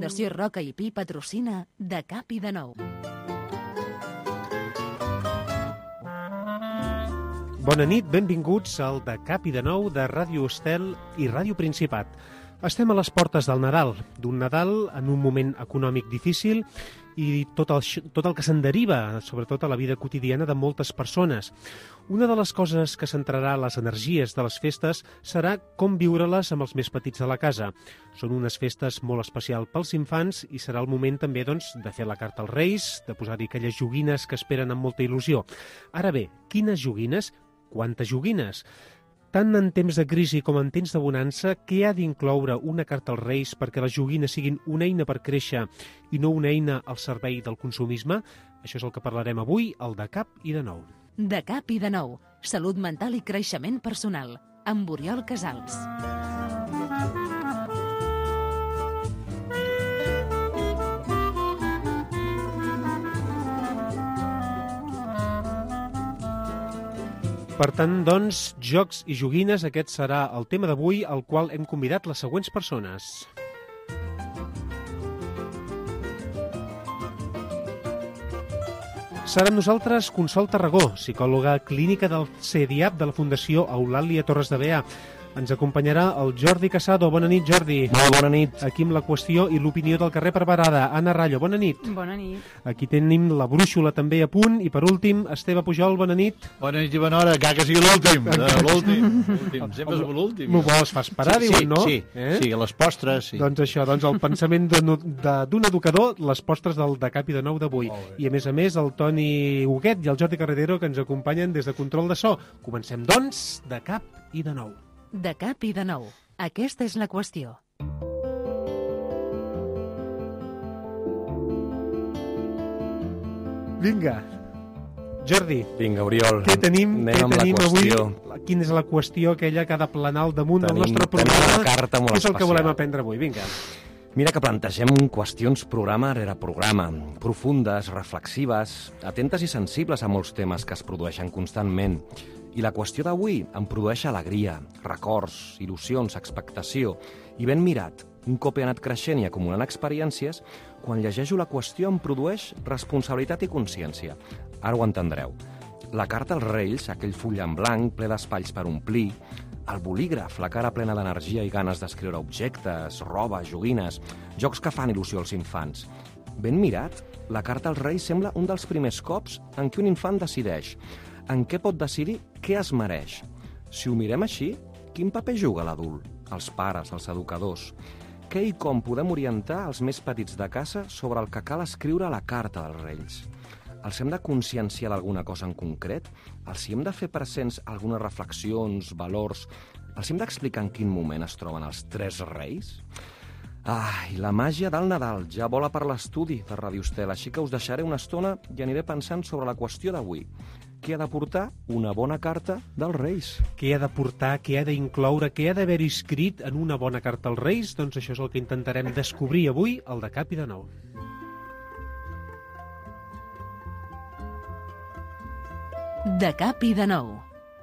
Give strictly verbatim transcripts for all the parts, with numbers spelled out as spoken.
Fundació Roca i Pi patrocina De Cap i de Nou. Bona nit, benvinguts al De Cap i de Nou de Ràdio Estel i Ràdio Principat. Estem a les portes del Nadal, d'un Nadal en un moment econòmic difícil i tot el, tot el que se'n deriva, sobretot a la vida quotidiana de moltes persones. Una de les coses que centrarà les energies de les festes serà com viure-les amb els més petits de la casa. Són unes festes molt especials pels infants i serà el moment també doncs, de fer la carta als Reis, de posar-hi aquelles joguines que esperen amb molta il·lusió. Ara bé, quines joguines? Quantes joguines? Tant en temps de crisi com en temps de bonança, què ha d'incloure una carta als Reis perquè les joguines siguin una eina per créixer i no una eina al servei del consumisme? Això és el que parlarem avui al De Cap i de Nou. De Cap i de Nou. Salut mental i creixement personal. Amb Oriol Casals. Per tant, doncs, jocs i joguines, aquest serà el tema d'avui, al qual hem convidat les següents persones. Serà amb nosaltres Consol Tarragó, psicòloga clínica del CEDIAP de la Fundació Eulàlia Torres de Bea. Ens acompanyarà el Jordi Casado. Bona nit, Jordi. Molt bona nit. Aquí amb la qüestió i l'opinió del carrer preparada. Anna Rallo, bona nit. Bona nit. Aquí tenim la brúixola també a punt. I per últim, Esteve Pujol, bona nit. Bona nit i bona hora, que que sigui l'últim. L'últim. L'últim. Sempre és l'últim. M'ho vols, fa esperar, sí, diuen, no? Sí, eh? sí, a les postres, sí. Doncs això, doncs el pensament d'un educador, les postres del De Cap i de Nou d'avui. I a més a més, el Toni Huguet i el Jordi Carretero, que ens acompanyen des de Control de So. Comencem, doncs, De Cap i de Nou. De Cap i de Nou. Aquesta és la qüestió. Vinga. Jordi. Vinga, Oriol. Què tenim, què tenim avui? Quina és la qüestió aquella que ha de planar al damunt tenim, del nostre programa? Tenim una carta molt especial. Què és el que volem especial. aprendre avui? Vinga. Mira que plantegem qüestions programa rere programa, profundes, reflexives, atentes i sensibles a molts temes que es produeixen constantment. I la qüestió d'avui em produeix alegria, records, il·lusions, expectació. I ben mirat, un cop he anat creixent i acumulant experiències, quan llegeixo la qüestió em produeix responsabilitat i consciència. Ara ho entendreu. La carta als Reis, aquell full en blanc, ple d'espais per omplir, el bolígraf, la cara plena d'energia i ganes d'escriure objectes, roba, joguines, jocs que fan il·lusió als infants. Ben mirat, la carta als Reis sembla un dels primers cops en què un infant decideix en què pot decidir què es mereix. Si ho mirem així, quin paper juga l'adult, els pares, els educadors? Què i com podem orientar els més petits de casa sobre el que cal escriure a la carta dels Reis? Els hem de conscienciar d'alguna cosa en concret? Els hi hem de fer presents algunes reflexions, valors? Els hem d'explicar en quin moment es troben els tres reis? Ai, la màgia del Nadal ja vola per l'estudi de Ràdio Estel, així que us deixaré una estona i aniré pensant sobre la qüestió d'avui. Què ha de portar una bona carta dels Reis? Què ha de portar, què ha d'incloure, què ha d'haver escrit en una bona carta als Reis? Doncs això és el que intentarem descobrir avui al De Cap i de Nou. De Cap i de Nou.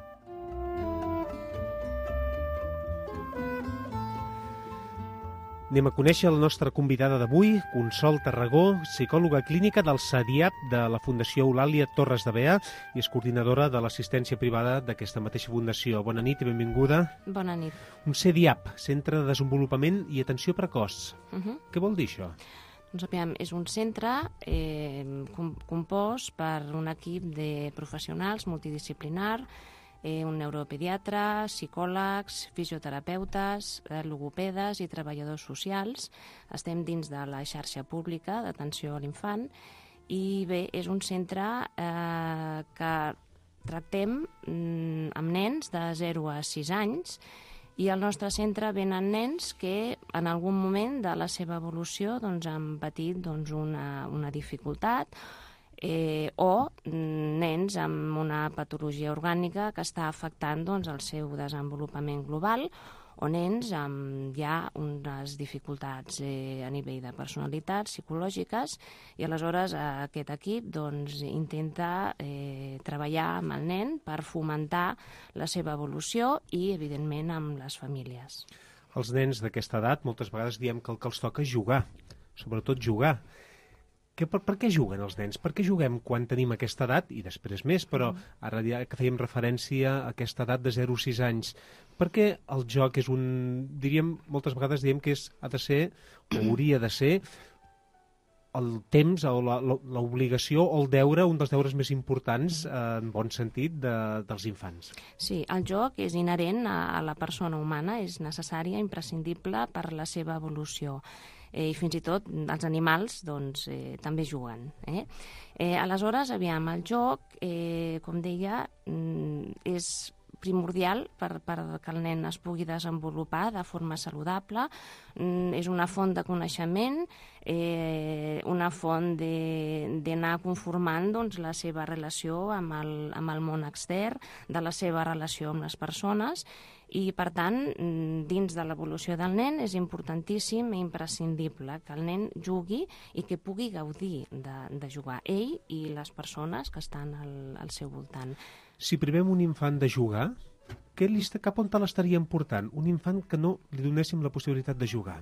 Anem a conèixer la nostra convidada d'avui, Consol Tarragó, psicòloga clínica del CEDIAP de la Fundació Eulàlia Torres de Bea i és coordinadora de l'assistència privada d'aquesta mateixa fundació. Bona nit i benvinguda. Bona nit. Un CEDIAP, Centre de Desenvolupament i Atenció Precoç. Uh -huh. Què vol dir això? Doncs, aviam, és un centre eh, com, compost per un equip de professionals multidisciplinar, eh, un neuropediatre, psicòlegs, fisioterapeutes, eh, logopedes i treballadors socials. Estem dins de la xarxa pública d'atenció a l'infant i bé, és un centre eh, que tractem mm, amb nens de zero a sis anys i al nostre centre venen nens que en algun moment de la seva evolució doncs, han patit doncs, una, una dificultat eh, o nens amb una patologia orgànica que està afectant doncs, el seu desenvolupament global o nens amb ja unes dificultats eh, a nivell de personalitat, psicològiques, i aleshores eh, aquest equip doncs, intenta eh, treballar amb el nen per fomentar la seva evolució i, evidentment, amb les famílies. Els nens d'aquesta edat moltes vegades diem que el que els toca és jugar. sobretot jugar. Que, per, per què juguen els nens? Per què juguem quan tenim aquesta edat, i després més, però ara ja que fèiem referència a aquesta edat de zero a sis anys, per què el joc és un... diríem, moltes vegades diem que és, ha de ser, o hauria de ser, el temps o l'obligació o el deure, un dels deures més importants, eh, en bon sentit, de, dels infants. Sí, el joc és inherent a, a la persona humana, és necessària, imprescindible per la seva evolució. Eh, i fins i tot els animals doncs, eh, també juguen. Eh? Eh, aleshores, aviam, el joc, eh, com deia, és primordial per, per que el nen es pugui desenvolupar de forma saludable. Mm, és una font de coneixement, eh, una font d'anar conformant doncs, la seva relació amb el, amb el món extern, de la seva relació amb les persones, i, per tant, dins de l'evolució del nen és importantíssim i imprescindible que el nen jugui i que pugui gaudir de, de jugar, ell i les persones que estan al, al seu voltant. Si privem un infant de jugar, què li, cap on te l'estaríem portant? Un infant que no li donéssim la possibilitat de jugar.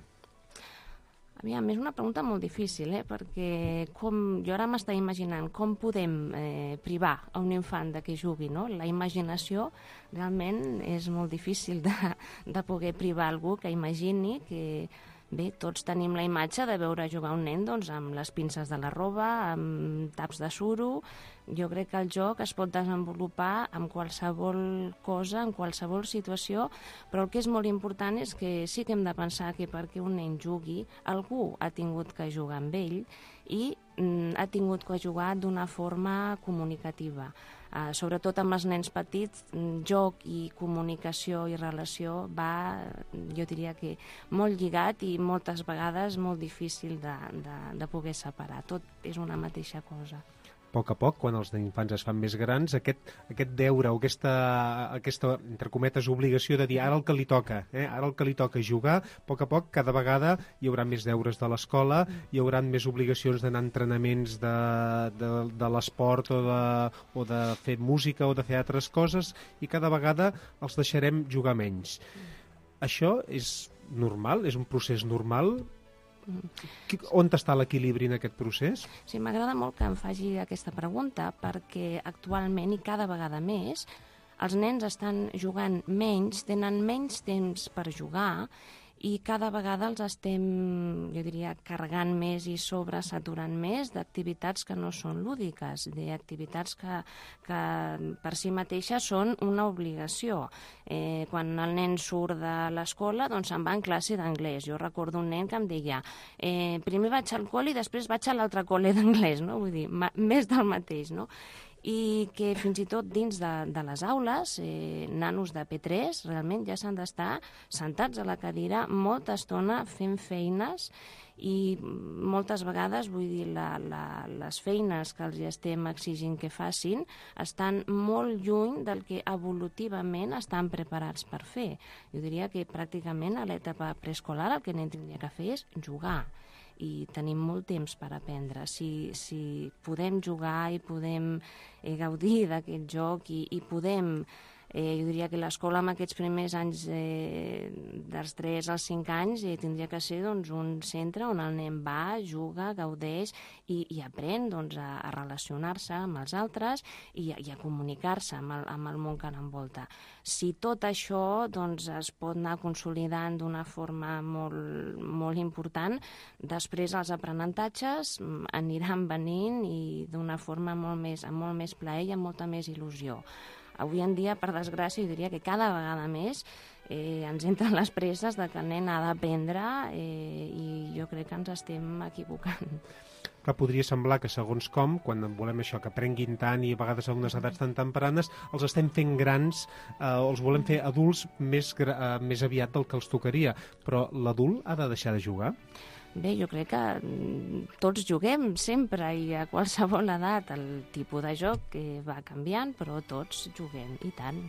Aviam, és una pregunta molt difícil, eh? Perquè com, jo ara m'estava imaginant com podem eh, privar a un infant de que jugui, no? La imaginació realment és molt difícil de, de poder privar algú que imagini que... Bé, tots tenim la imatge de veure jugar un nen doncs, amb les pinces de la roba, amb taps de suro. Jo crec que el joc es pot desenvolupar amb qualsevol cosa, en qualsevol situació, però el que és molt important és que sí que hem de pensar que perquè un nen jugui, algú ha tingut que jugar amb ell i mm, ha tingut que jugar d'una forma comunicativa. Uh, sobretot amb els nens petits, joc i comunicació i relació va, jo diria que molt lligat i moltes vegades molt difícil de, de, de poder separar. Tot és una mateixa cosa. A poc a poc, quan els infants es fan més grans, aquest, aquest deure o aquesta, aquesta, entre cometes, obligació de dir ara el que li toca, eh? ara el que li toca jugar, a poc a poc, cada vegada hi haurà més deures de l'escola, hi haurà més obligacions d'anar a entrenaments de, de, de l'esport o de, o de fer música o de fer altres coses, i cada vegada els deixarem jugar menys. Això és normal? És un procés normal? On està l'equilibri en aquest procés? Sí, m'agrada molt que em faci aquesta pregunta perquè actualment i cada vegada més els nens estan jugant menys, tenen menys temps per jugar i cada vegada els estem, jo diria, carregant més i sobresaturant més d'activitats que no són lúdiques, d'activitats que, que per si mateixes són una obligació. Eh, quan el nen surt de l'escola, doncs se'n va en classe d'anglès. Jo recordo un nen que em deia eh, primer vaig al col·le i després vaig a l'altre col·le d'anglès, no? Vull dir, més del mateix, no? I que fins i tot dins de, de les aules, eh, nanos de P tres realment ja s'han d'estar sentats a la cadira molta estona fent feines i moltes vegades, vull dir, la, la, les feines que els estem exigint que facin estan molt lluny del que evolutivament estan preparats per fer. Jo diria que pràcticament a l'etapa preescolar el que nen tindria que fer és jugar. I tenim molt temps per aprendre. Si, si podem jugar i podem eh, gaudir d'aquest joc i, i podem, eh, jo diria que l'escola en aquests primers anys eh, dels tres als cinc anys eh, tindria que ser doncs, un centre on el nen va, juga, gaudeix i, i aprèn doncs, a, a relacionar-se amb els altres i, i a comunicar-se amb, el, amb el món que l'envolta. Si tot això doncs, es pot anar consolidant d'una forma molt, molt important, després els aprenentatges aniran venint i d'una forma molt més, amb molt més plaer i amb molta més il·lusió. Avui en dia, per desgràcia, jo diria que cada vegada més eh, ens entren les presses de que el nen ha d'aprendre eh, i jo crec que ens estem equivocant. Clar, podria semblar que segons com, quan volem això, que aprenguin tant i a vegades a unes edats tan tempranes, els estem fent grans eh, o els volem fer adults més, eh, més aviat del que els tocaria. Però l'adult ha de deixar de jugar? Bé, jo crec que tots juguem sempre i a qualsevol edat. El tipus de joc que va canviant, però tots juguem, i tant.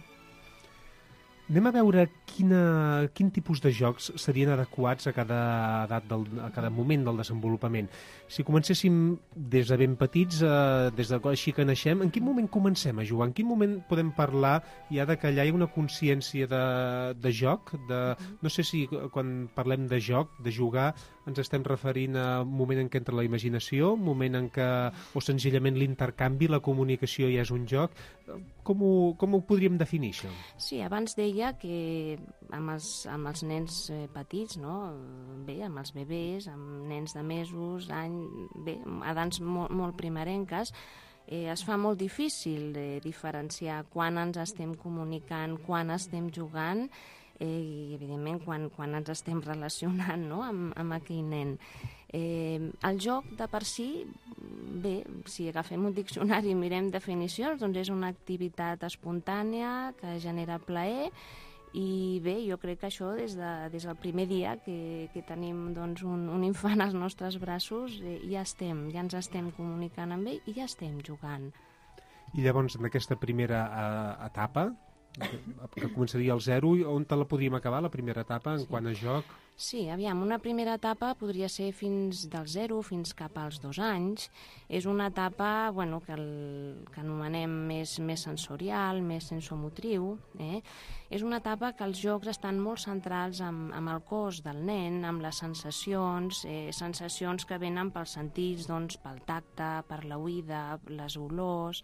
Anem a veure quina, quin tipus de jocs serien adequats a cada edat, del, a cada moment del desenvolupament. Si comencéssim des de ben petits, eh, des de així que naixem, en quin moment comencem a jugar? En quin moment podem parlar ja de que allà hi ha una consciència de, de joc? De, no sé si quan parlem de joc, de jugar, ens estem referint a un moment en què entra la imaginació, un moment en què, o senzillament l'intercanvi, la comunicació ja és un joc. Com ho, com ho podríem definir, això? Sí, abans deia que amb els, amb els nens eh, petits, no? Bé, amb els bebès, amb nens de mesos, any, bé, edats molt, molt primerenques, eh, es fa molt difícil de diferenciar quan ens estem comunicant, quan estem jugant, eh, i evidentment quan, quan ens estem relacionant, no? amb, amb aquell nen. Eh, el joc de per si, bé, si agafem un diccionari i mirem definicions, doncs és una activitat espontània que genera plaer. I bé, jo crec que això des, de, des del primer dia que, que tenim doncs, un, un infant als nostres braços, eh, ja estem, ja ens estem comunicant amb ell i ja estem jugant. I llavors, en aquesta primera uh, etapa, que, que començaria al zero, on te la podríem acabar, la primera etapa, en sí. quant a joc? Sí, aviam, una primera etapa podria ser fins del zero fins cap als dos anys. És una etapa bueno, que, el, que anomenem més, més sensorial, més sensomotriu. Eh? És una etapa que els jocs estan molt centrals amb, amb el cos del nen, amb les sensacions, eh, sensacions que venen pels sentits, doncs, pel tacte, per l'oïda, les olors.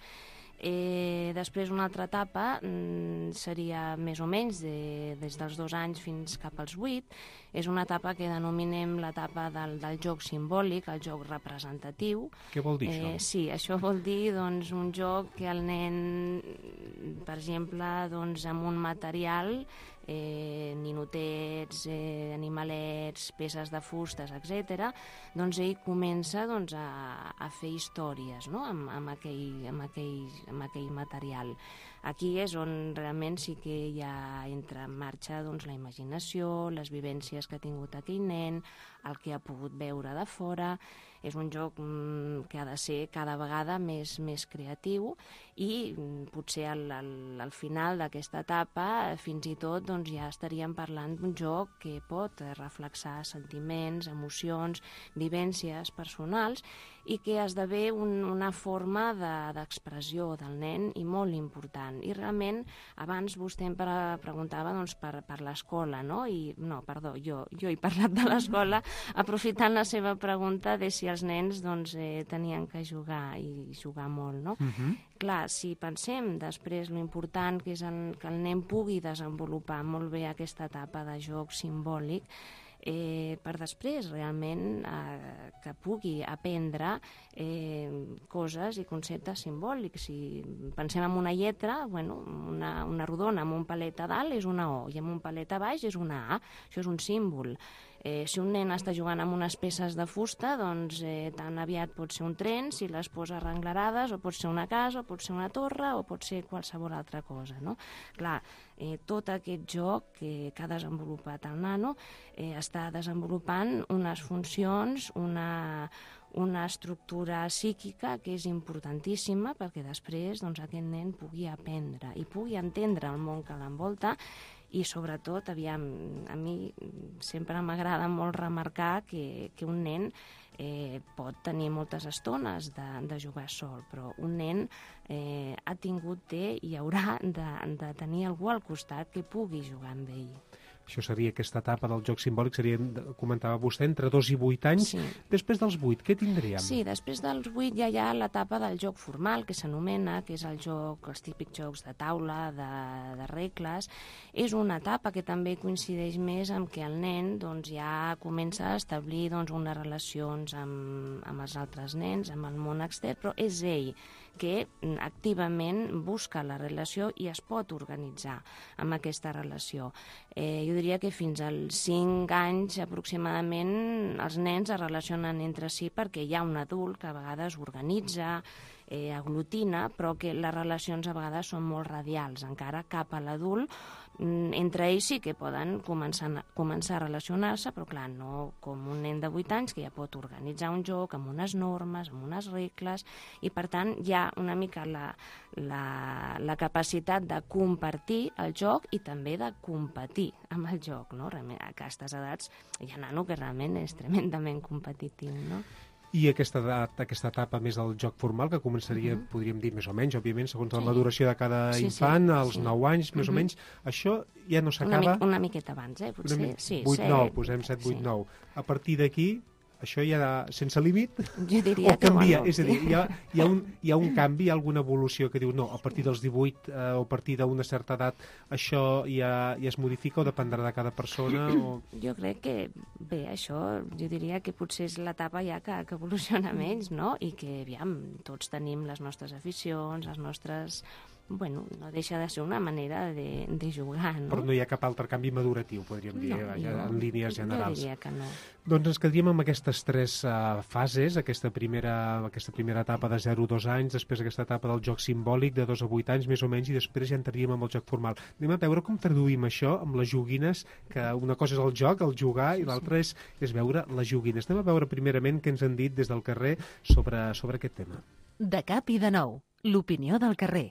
Eh, després una altra etapa mm, seria més o menys de, des dels dos anys fins cap als vuit. És una etapa que denominem l'etapa del, del joc simbòlic, el joc representatiu. Què vol dir, això? Eh, sí, això vol dir doncs, un joc que el nen, per exemple, doncs, amb un material, eh, ninotets, eh, animalets, peces de fustes, etcètera, doncs ell comença doncs, a, a fer històries, no? amb, amb, aquell, amb, aquell, amb aquell material. Aquí és on realment sí que ja entra en marxa doncs, la imaginació, les vivències que ha tingut aquell nen, el que ha pogut veure de fora. És un joc mm, que ha de ser cada vegada més, més creatiu i mm, potser al, al, al final d'aquesta etapa fins i tot doncs, ja estaríem parlant d'un joc que pot reflexar sentiments, emocions, vivències personals i que esdevé un, una forma d'expressió de, del nen i molt important. I realment, abans vostè em pre preguntava doncs, per, per l'escola, no? I, no, perdó, jo, jo he parlat de l'escola aprofitant la seva pregunta de si els nens doncs, eh, tenien que jugar i jugar molt, no? Uh-huh. Clar, si pensem després lo important que és el, que el nen pugui desenvolupar molt bé aquesta etapa de joc simbòlic, Eh, per després realment eh, que pugui aprendre eh, coses i conceptes simbòlics. Si pensem en una lletra, bueno, una, una rodona amb un palet a dalt és una O i amb un palet a baix és una A. Això és un símbol. Eh, si un nen està jugant amb unes peces de fusta, doncs eh, tan aviat pot ser un tren, si les posa arrenglerades, o pot ser una casa, o pot ser una torre, o pot ser qualsevol altra cosa, no? Clar, eh, tot aquest joc que, que ha desenvolupat el nano eh, està desenvolupant unes funcions, una, una estructura psíquica que és importantíssima perquè després doncs, aquest nen pugui aprendre i pugui entendre el món que l'envolta. I sobretot, aviam, a mi sempre m'agrada molt remarcar que, que un nen eh, pot tenir moltes estones de, de jugar sol, però un nen eh, ha tingut, té i haurà de, de tenir algú al costat que pugui jugar amb ell. Això seria aquesta etapa del joc simbòlic, seria, comentava vostè, entre dos i vuit anys. Sí. Després dels vuit, què tindríem? Sí, després dels vuit ja hi ha l'etapa del joc formal, que s'anomena, que és el joc, els típics jocs de taula, de, de regles. És una etapa que també coincideix més amb que el nen doncs, ja comença a establir doncs, unes relacions amb, amb els altres nens, amb el món extern, però és ell que activament busca la relació i es pot organitzar amb aquesta relació. Eh, jo diria que fins als cinc anys aproximadament els nens es relacionen entre si perquè hi ha un adult que a vegades organitza, eh, aglutina, però que les relacions a vegades són molt radials, encara cap a l'adult. Entre ells sí que poden començar, començar a relacionar-se, però clar, no com un nen de vuit anys que ja pot organitzar un joc amb unes normes, amb unes regles, i per tant hi ha una mica la, la, la capacitat de compartir el joc i també de competir amb el joc, no? Realment, a aquestes edats hi ha nano que realment és tremendament competitiu, no? I aquesta, edat, aquesta etapa més del joc formal, que començaria, uh-huh. podríem dir, més o menys, òbviament, segons sí. la maduració de cada sí, infant, sí, als sí. nou anys, més uh-huh. o menys, això ja no s'acaba... Una, mi una miqueta abans, eh, potser. Mi... Sí, vuit nou, posem set vuit nou. Sí. A partir d'aquí, això ja sense límit? Jo diria o canvia? Que bueno, és a dir, hi ha, hi, ha un, hi ha un canvi, hi ha alguna evolució que diu no, a partir dels divuit eh, o a partir d'una certa edat això ja, ja es modifica o dependrà de cada persona? O... Jo crec que, bé, això jo diria que potser és l'etapa ja que, que evoluciona menys, no? I que, aviam, tots tenim les nostres aficions, les nostres... Bueno, no deixa de ser una manera de, de jugar, no? Però no hi ha cap altre canvi maduratiu, podríem dir, no, vaja, jo, en línies generals. Jo diria que no. Doncs ens quedaríem amb aquestes tres uh, fases, aquesta primera, aquesta primera etapa de zero a dos anys, després aquesta etapa del joc simbòlic de dos a vuit anys, més o menys, i després ja entraríem amb el joc formal. Anem a veure com traduïm això amb les joguines, que una cosa és el joc, el jugar, sí, i l'altra sí. és, és veure les joguines. Anem a veure primerament què ens han dit des del carrer sobre, sobre aquest tema. De cap i de nou, l'opinió del carrer.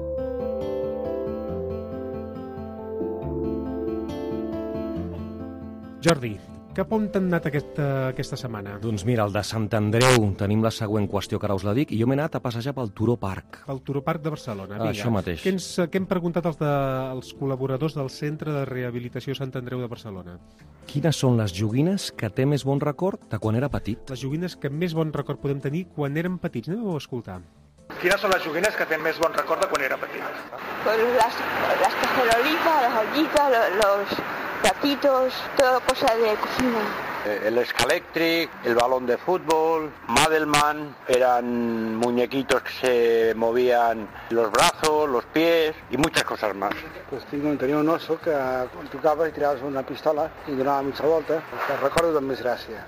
Jordi, cap on t'han anat aquesta, aquesta setmana? Doncs mira, el de Sant Andreu, tenim la següent qüestió que ara us la dic, i jo m'he anat a passejar pel Turó Park. Pel Turó Park de Barcelona, vinga. Això mateix. Què, ens, què hem preguntat els, de, els col·laboradors del Centre de Rehabilitació Sant Andreu de Barcelona? Quines són les joguines que té més bon record de quan era petit? Les joguines que més bon record podem tenir quan érem petits. Anem a escoltar. Quines són les joguines que tenen més bon record de quan era petit? Pues las, las cacerolitas, las ollitas, los, los platitos, toda cosa de cocina. El escaléctric, el balón de fútbol, Madelman, eran muñequitos que se movían los brazos, los pies y muchas cosas más. Pues tinc, tenia un oso que quan tocava i tiraves una pistola i donava mitja volta, que recordo amb més gràcia.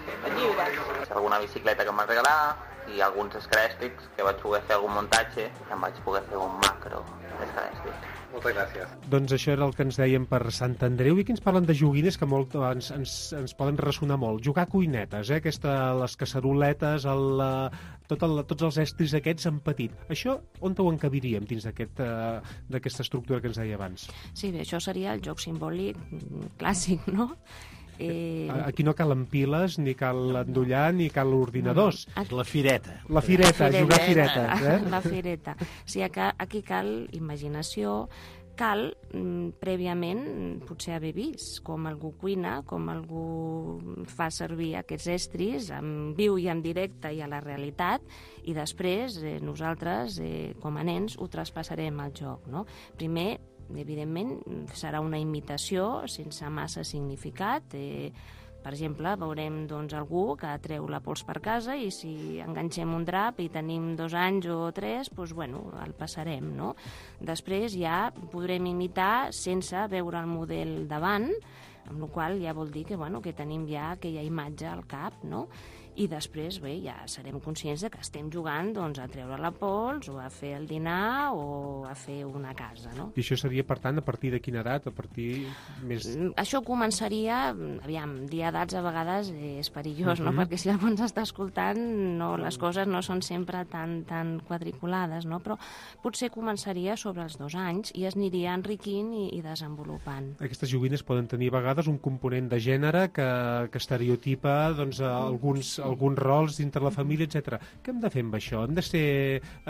Alguna bicicleta que em van regalar i alguns escalèctrics que vaig poder fer algun muntatge i em vaig poder fer un macro escalèctric. Moltes gràcies. Doncs això era el que ens deien per Sant Andreu, i que ens parlen de joguines que molt, ens, ens, ens poden ressonar molt. Jugar a cuinetes, eh? Aquesta, les caceroletes, el, tot el, tots els estris aquests en petit. Això on ho encabiríem dins d'aquesta aquest, uh, estructura que ens deia abans? Sí, bé, això seria el joc simbòlic clàssic, no? Eh... Aquí no calen piles, ni cal endollar, ni cal ordinadors. No, la fireta. La fireta, la jugar a fireta. Eh? La fireta. Sí, aquí cal imaginació, cal mm, prèviament potser haver vist com algú cuina, com algú fa servir aquests estris en viu i en directe i a la realitat, i després eh, nosaltres, eh, com a nens, ho traspassarem al joc, no? Primer, evidentment, serà una imitació sense massa significat. Eh, per exemple, veurem doncs, algú que treu la pols per casa i si enganxem un drap i tenim dos anys o tres, doncs, bueno, el passarem, no? Després ja podrem imitar sense veure el model davant, amb la qual ja vol dir que, bueno, que tenim ja aquella imatge al cap, no? I després, bé, ja serem conscients de que estem jugant doncs, a treure la pols o a fer el dinar o a fer una casa, no? I això seria, per tant, a partir de quina edat? A partir més... Això començaria, aviam, dir edats a vegades és perillós, uh-huh. no? Perquè si algú ens està escoltant, no, les coses no són sempre tan, tan quadriculades, no? Però potser començaria sobre els dos anys i es aniria enriquint i, i desenvolupant. Aquestes joguines poden tenir a vegades un component de gènere que, que estereotipa doncs, alguns alguns rols dintre la família, etcètera. Què hem de fer amb això? Hem de ser... Eh,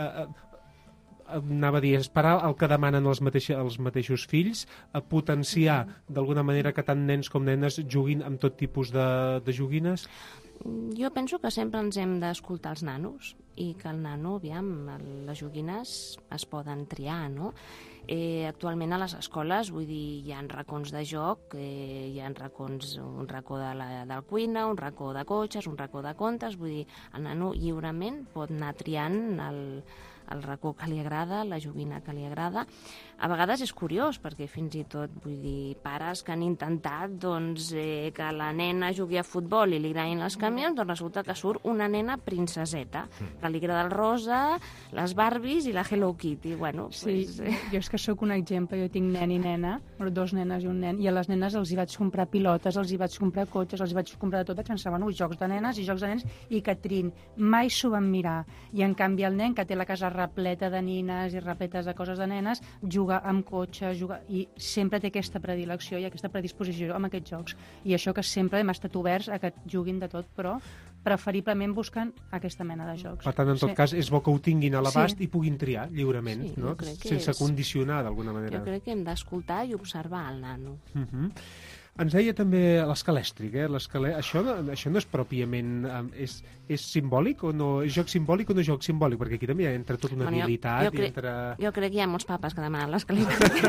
eh, anava a dir, esperar el que demanen els, mateixos, els mateixos fills, a potenciar d'alguna manera que tant nens com nenes juguin amb tot tipus de, de joguines? Jo penso que sempre ens hem d'escoltar els nanos i que el nano, aviam, les joguines es poden triar, no? Eh, actualment a les escoles, vull dir, hi ha racons de joc, eh, hi ha racons, un racó de la, de la cuina, un racó de cotxes, un racó de contes, vull dir, el nano lliurement pot anar triant el, el racó que li agrada, la joguina que li agrada. A vegades és curiós, perquè fins i tot, vull dir, pares que han intentat doncs, eh, que la nena jugui a futbol i li agradin els camions, doncs resulta que surt una nena princeseta, que li agrada el rosa, les Barbies i la Hello Kitty. Bueno, sí, pues, eh... jo és que sóc un exemple, jo tinc nen i nena, dos nenes i un nen, i a les nenes els hi vaig comprar pilotes, els hi vaig comprar cotxes, els hi vaig comprar de tot, vaig pensar, bueno, jocs de nenes i jocs de nens, i que trin, mai s'ho van mirar. I en canvi el nen que té la casa repleta de nines i repletes de coses de nenes, juga amb cotxe, juga... i sempre té aquesta predilecció i aquesta predisposició amb aquests jocs. I això que sempre hem estat oberts a que juguin de tot, però preferiblement buscant aquesta mena de jocs. Per tant, en tot sí. cas, és bo que ho tinguin a l'abast sí. i puguin triar lliurement, sí, no? Sense és... condicionar, d'alguna manera. Jo crec que hem d'escoltar i observar el nano. Uh -huh. Ens deia també l'escalèstric, eh? L'escalè... Això, això no és pròpiament... És, és simbòlic o no? És joc simbòlic o no és joc simbòlic? Perquè aquí també entra tota una bueno, habilitat. Jo, jo, cre... entra... jo crec que hi ha molts papes que demanen l'escalèstric.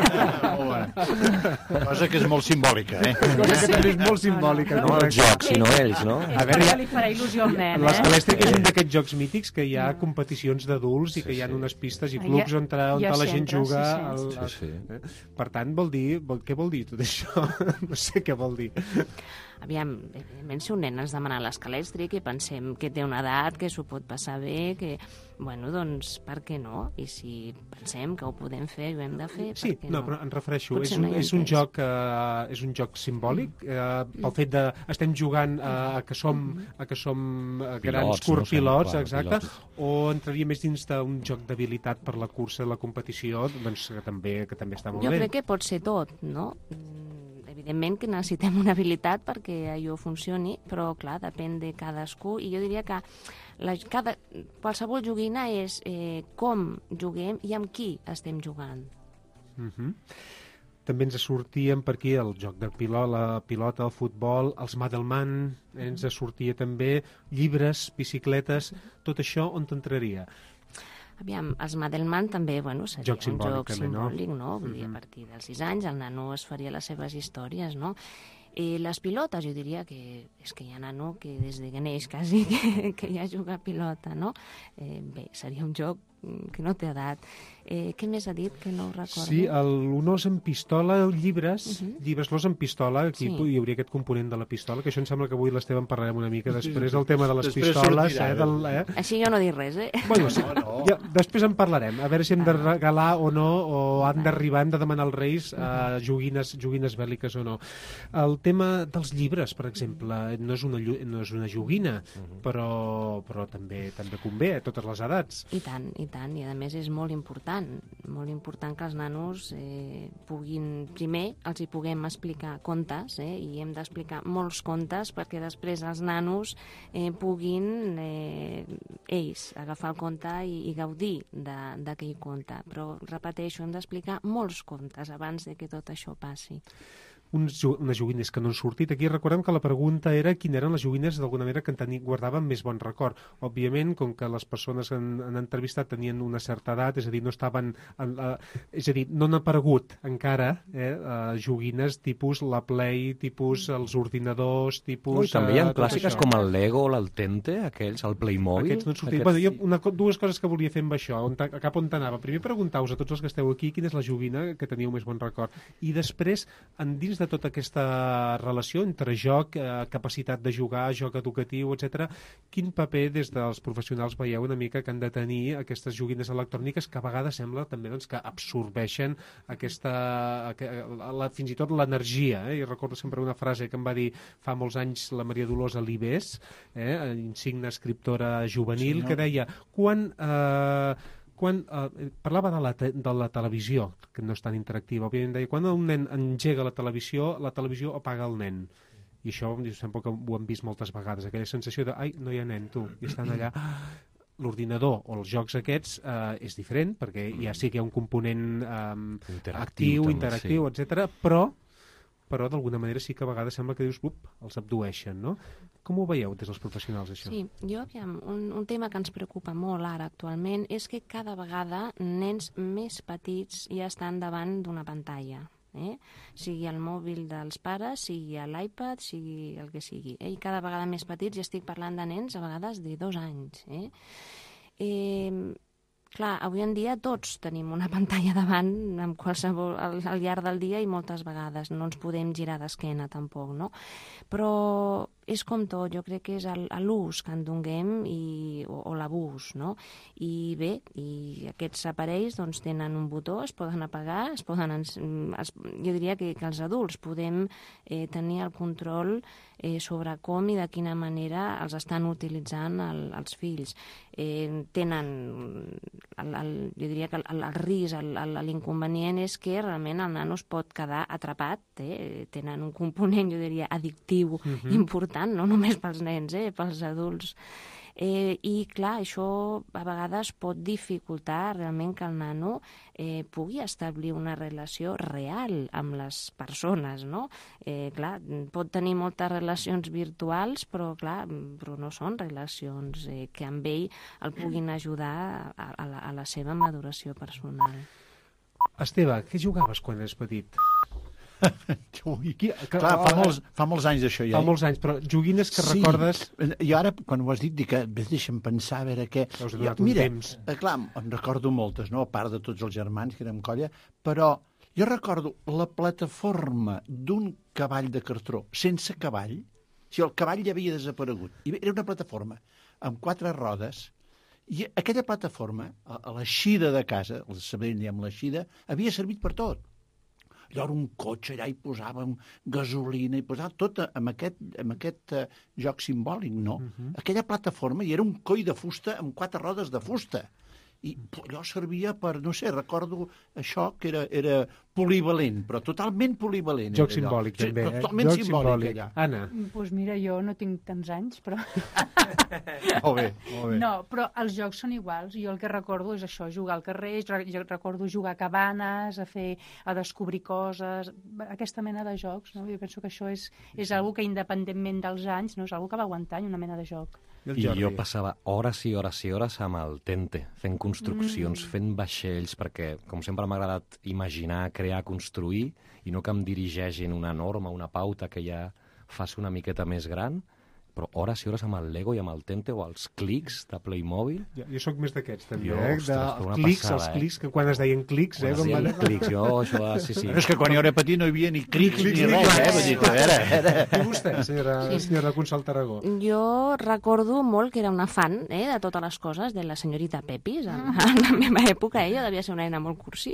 Cosa que és molt simbòlica, eh? Cosa que també és molt simbòlica. No els jocs, sinó ells, no? És perquè li farà il·lusió al nen, eh? L'escalèstric és un d'aquests jocs mítics que hi ha competicions d'adults i que hi ha unes pistes i clubs on, on la gent juga... El, el, sí, sí. Eh? Per tant, vol dir... Vol, què vol dir tot això? No sé què vol dir. Aviam, evidentment, si un nen ens demana l'escalèstric i pensem que té una edat, que s'ho pot passar bé, que... Bueno, doncs, per què no? I si pensem que ho podem fer i ho hem de fer, sí, per què no? no? Però em refereixo, Potser és un, no és, un joc, uh, és un joc simbòlic, uh, pel fet de... Estem jugant uh, a que som, a que som uh, grans Pilots, curpilots, no? exacte, Pilots. o entraria més dins d'un joc d'habilitat per la cursa, la competició, doncs que també, que també està molt jo bé. Jo crec que pot ser tot, no? Evidentment que necessitem una habilitat perquè allò funcioni, però, clar, depèn de cadascú. I jo diria que la, cada, qualsevol joguina és eh, com juguem i amb qui estem jugant. Uh-huh. També ens sortien per aquí el joc de pilota, la pilota, el futbol, els Madelman, eh, ens sortia també llibres, bicicletes, tot això on t'entraria? Aviam, els Madelman també, bueno, seria joc un joc també, simbòlic, no? no? Vull dir, a partir dels sis anys el nano es faria les seves històries, no? I les pilotes, jo diria que és que hi ha nano que des de que neix quasi que, que ja juga a pilota, no? Eh, bé, seria un joc que no té edat. Eh, què més ha dit que no ho recordo? Sí, un os amb pistola, llibres, uh -huh. llibres, l'os amb pistola, aquí sí. hi hauria aquest component de la pistola, que això em sembla que avui l'Esteve en parlarem una mica després del tema de les després pistoles. Sortirà, eh, del, eh? Així jo no dic res, eh? Bueno, sí, no, no. Ja, després en parlarem, a veure si hem de regalar o no, o han d'arribar, hem de demanar als Reis uh, joguines, joguines bèl·liques o no. El tema dels llibres, per exemple, no és una, no és una joguina, uh -huh. però, però també també convé a totes les edats. I tant, i tant, i a més és molt important, molt important que els nanos eh, puguin, primer els hi puguem explicar contes, eh, i hem d'explicar molts contes perquè després els nanos eh, puguin eh, ells agafar el conte i, i gaudir d'aquell conte, però repeteixo, hem d'explicar molts contes abans de que tot això passi. Uns, unes joguines que no han sortit. Aquí recordem que la pregunta era quines eren les joguines d'alguna manera que en teni, guardaven més bon record. Òbviament, com que les persones que han, han entrevistat tenien una certa edat, és a dir, no estaven... En, uh, és a dir, no han aparegut encara eh, uh, joguines tipus la Play, tipus els ordinadors, tipus... Ui, també hi ha uh, clàssiques com el Lego o l'Altente, aquells, el Playmobil... Aquests no han sortit. Aquests... Bueno, jo una, dues coses que volia fer amb això, on cap on t'anava. Primer, preguntar-vos a tots els que esteu aquí quina és la joguina que teníeu més bon record. I després, en dins de tota aquesta relació entre joc, eh, capacitat de jugar, joc educatiu, etcètera, quin paper des dels professionals veieu una mica que han de tenir aquestes joguines electròniques que a vegades sembla també doncs, que absorbeixen aquesta, la, fins i tot l'energia. Eh? I recordo sempre una frase que em va dir fa molts anys la Maria Dolors Alibés, eh? insigne escriptora juvenil, sí, no? que deia quan... Eh, quan eh, parlava de la, te, de la televisió, que no és tan interactiva, òbviament deia, quan un nen engega la televisió, la televisió apaga el nen. I això sempre que ho hem vist moltes vegades, aquella sensació de, ai, no hi ha nen, tu, i estan allà. L'ordinador o els jocs aquests eh, és diferent, perquè ja sí que hi ha un component eh, interactiu, actiu, també, interactiu, sí. etcètera, però però d'alguna manera sí que a vegades sembla que dius, up, els abdueixen, no? Com ho veieu des dels professionals, això? Sí, jo, aviam, un, un tema que ens preocupa molt ara actualment és que cada vegada nens més petits ja estan davant d'una pantalla, eh? Sigui el mòbil dels pares, sigui l'iPad, sigui el que sigui, eh? I cada vegada més petits, ja estic parlant de nens a vegades de dos anys, eh? Eh... Clar, avui en dia tots tenim una pantalla davant amb qualsevol, al, al llarg del dia i moltes vegades no ens podem girar d'esquena tampoc, no? Però és com tot, jo crec que és l'ús que en donem i, o, o l'abús, no? I bé, i aquests aparells doncs, tenen un botó, es poden apagar, es poden, es, jo diria que, que els adults podem eh, tenir el control eh, sobre com i de quina manera els estan utilitzant el, els fills. Eh, tenen, el, el, jo diria que el, el risc, l'inconvenient és que realment el nano es pot quedar atrapat, eh? Tenen un component, jo diria, addictiu uh-huh. important, no només pels nens, eh? Pels adults. Eh, I, clar, això a vegades pot dificultar realment que el nano eh, pugui establir una relació real amb les persones, no? Eh, clar, pot tenir moltes relacions virtuals, però, clar, però no són relacions eh, que amb ell el puguin ajudar a, a, la, a la seva maduració personal. Esteve, què jugaves quan eres petit? Ui, que, clar, fa molts, fa molts anys això ja. Fa molts anys, però joguines que sí, recordes... I ara, quan ho has dit, dic que deixa'm pensar a veure què... Ja, mira, temps. Clar, em recordo moltes, no? A part de tots els germans que érem colla, però jo recordo la plataforma d'un cavall de cartró sense cavall, si el cavall ja havia desaparegut. I era una plataforma amb quatre rodes, i aquella plataforma, a l'eixida de casa, el Sabadell diem l'eixida, havia servit per tot. Allò era un cotxe, allà hi posàvem gasolina, hi posàvem tot amb aquest, amb aquest uh, joc simbòlic, no? Uh-huh. Aquella plataforma, i era un coll de fusta amb quatre rodes de fusta. I allò servia per, no sé, recordo això que era, era polivalent, però totalment polivalent. Joc simbòlic, sí, també, eh? Totalment Joc simbòlic, allà. Anna. Doncs pues mira, jo no tinc tants anys, però... molt bé, molt bé. No, però els jocs són iguals. Jo el que recordo és això, jugar al carrer, jo recordo jugar a cabanes, a fer, a descobrir coses, aquesta mena de jocs, no? Jo penso que això és, és algo que independentment dels anys, no? És algo que va aguantar una mena de joc. I jo passava hores i hores i hores amb el Tente, fent construccions, mm. fent vaixells, perquè, com sempre m'ha agradat imaginar, crear, construir, i no que em dirigeixin una norma, una pauta que ja faci una miqueta més gran, però hores i hores amb el Lego i amb el Tente o els clics de Playmobil. Ja, jo sóc més d'aquests, també, jo, eh? Ostres, de clics, passada, els eh? clics, que quan es deien clics, quan eh? es deien van... clics, jo, això, sí, sí. Però és que quan jo era petit no hi havia ni clics ni res, eh? Vull dir, era, era... I vostè, senyora, sí. senyora Consol Tarragó? Jo recordo molt que era una fan eh, de totes les coses, de la senyorita Pepis, en, en la meva època, ella devia ser una nena molt cursi,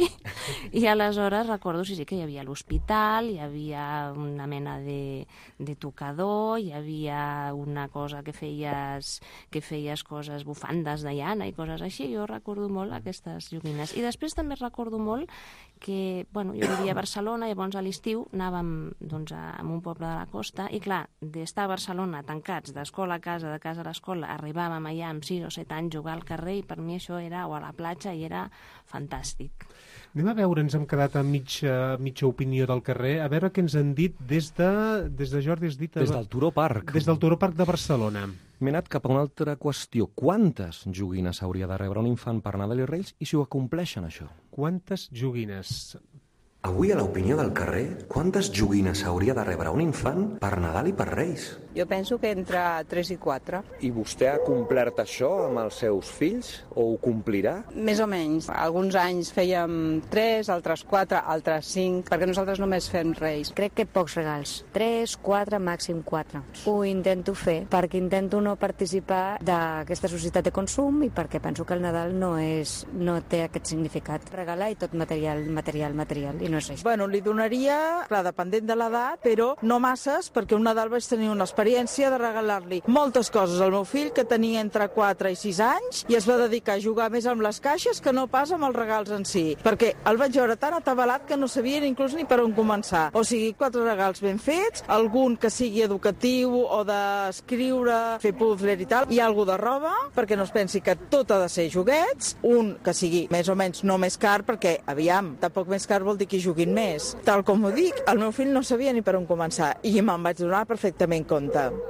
i aleshores recordo, sí, sí, que hi havia l'hospital, hi havia una mena de, de tocador, hi havia una cosa que feies, que feies coses, bufandes de llana i coses així. Jo recordo molt aquestes joguines. I després també recordo molt que, bueno, jo vivia a Barcelona, llavors a l'estiu anàvem doncs, a, a un poble de la costa i, clar, d'estar a Barcelona tancats d'escola a casa, de casa a l'escola, arribàvem allà amb sis o set anys jugar al carrer i per mi això era, o a la platja, i era fantàstic. Anem a veure, ens hem quedat a mitja, mitja opinió del carrer, a veure què ens han dit des de, des de Jordi, has dit... Des del Turó Parc. Des del Turó Parc de Barcelona. M'he anat cap a una altra qüestió. Quantes joguines hauria de rebre un infant per Nadal i Reis i si ho acompleixen, això? Quantes joguines? Avui, a l'opinió del carrer, quantes joguines hauria de rebre un infant per Nadal i per Reis? Jo penso que entre tres i quatre. I vostè ha complert això amb els seus fills? O ho complirà? Més o menys. Alguns anys fèiem tres, altres quatre, altres cinc, perquè nosaltres només fem Reis. Crec que pocs regals. Tres, quatre, màxim quatre. Ho intento fer perquè intento no participar d'aquesta societat de consum i perquè penso que el Nadal no, és, no té aquest significat. Regalar i tot material, material, material, i no és això. Bueno, li donaria, clar, dependent de l'edat, però no masses, perquè un Nadal vaig tenir una experiència de regalar-li moltes coses al meu fill, que tenia entre quatre i sis anys, i es va dedicar a jugar més amb les caixes que no pas amb els regals en si, perquè el vaig veure tan atabalat que no sabia inclús ni per on començar. O sigui, quatre regals ben fets, algun que sigui educatiu o d'escriure, fer puzzler i tal, i algo de roba, perquè no es pensi que tot ha de ser joguets, un que sigui més o menys no més car, perquè, aviam, tampoc més car vol dir que juguin més. Tal com ho dic, el meu fill no sabia ni per on començar, i me'n vaig donar perfectament compte.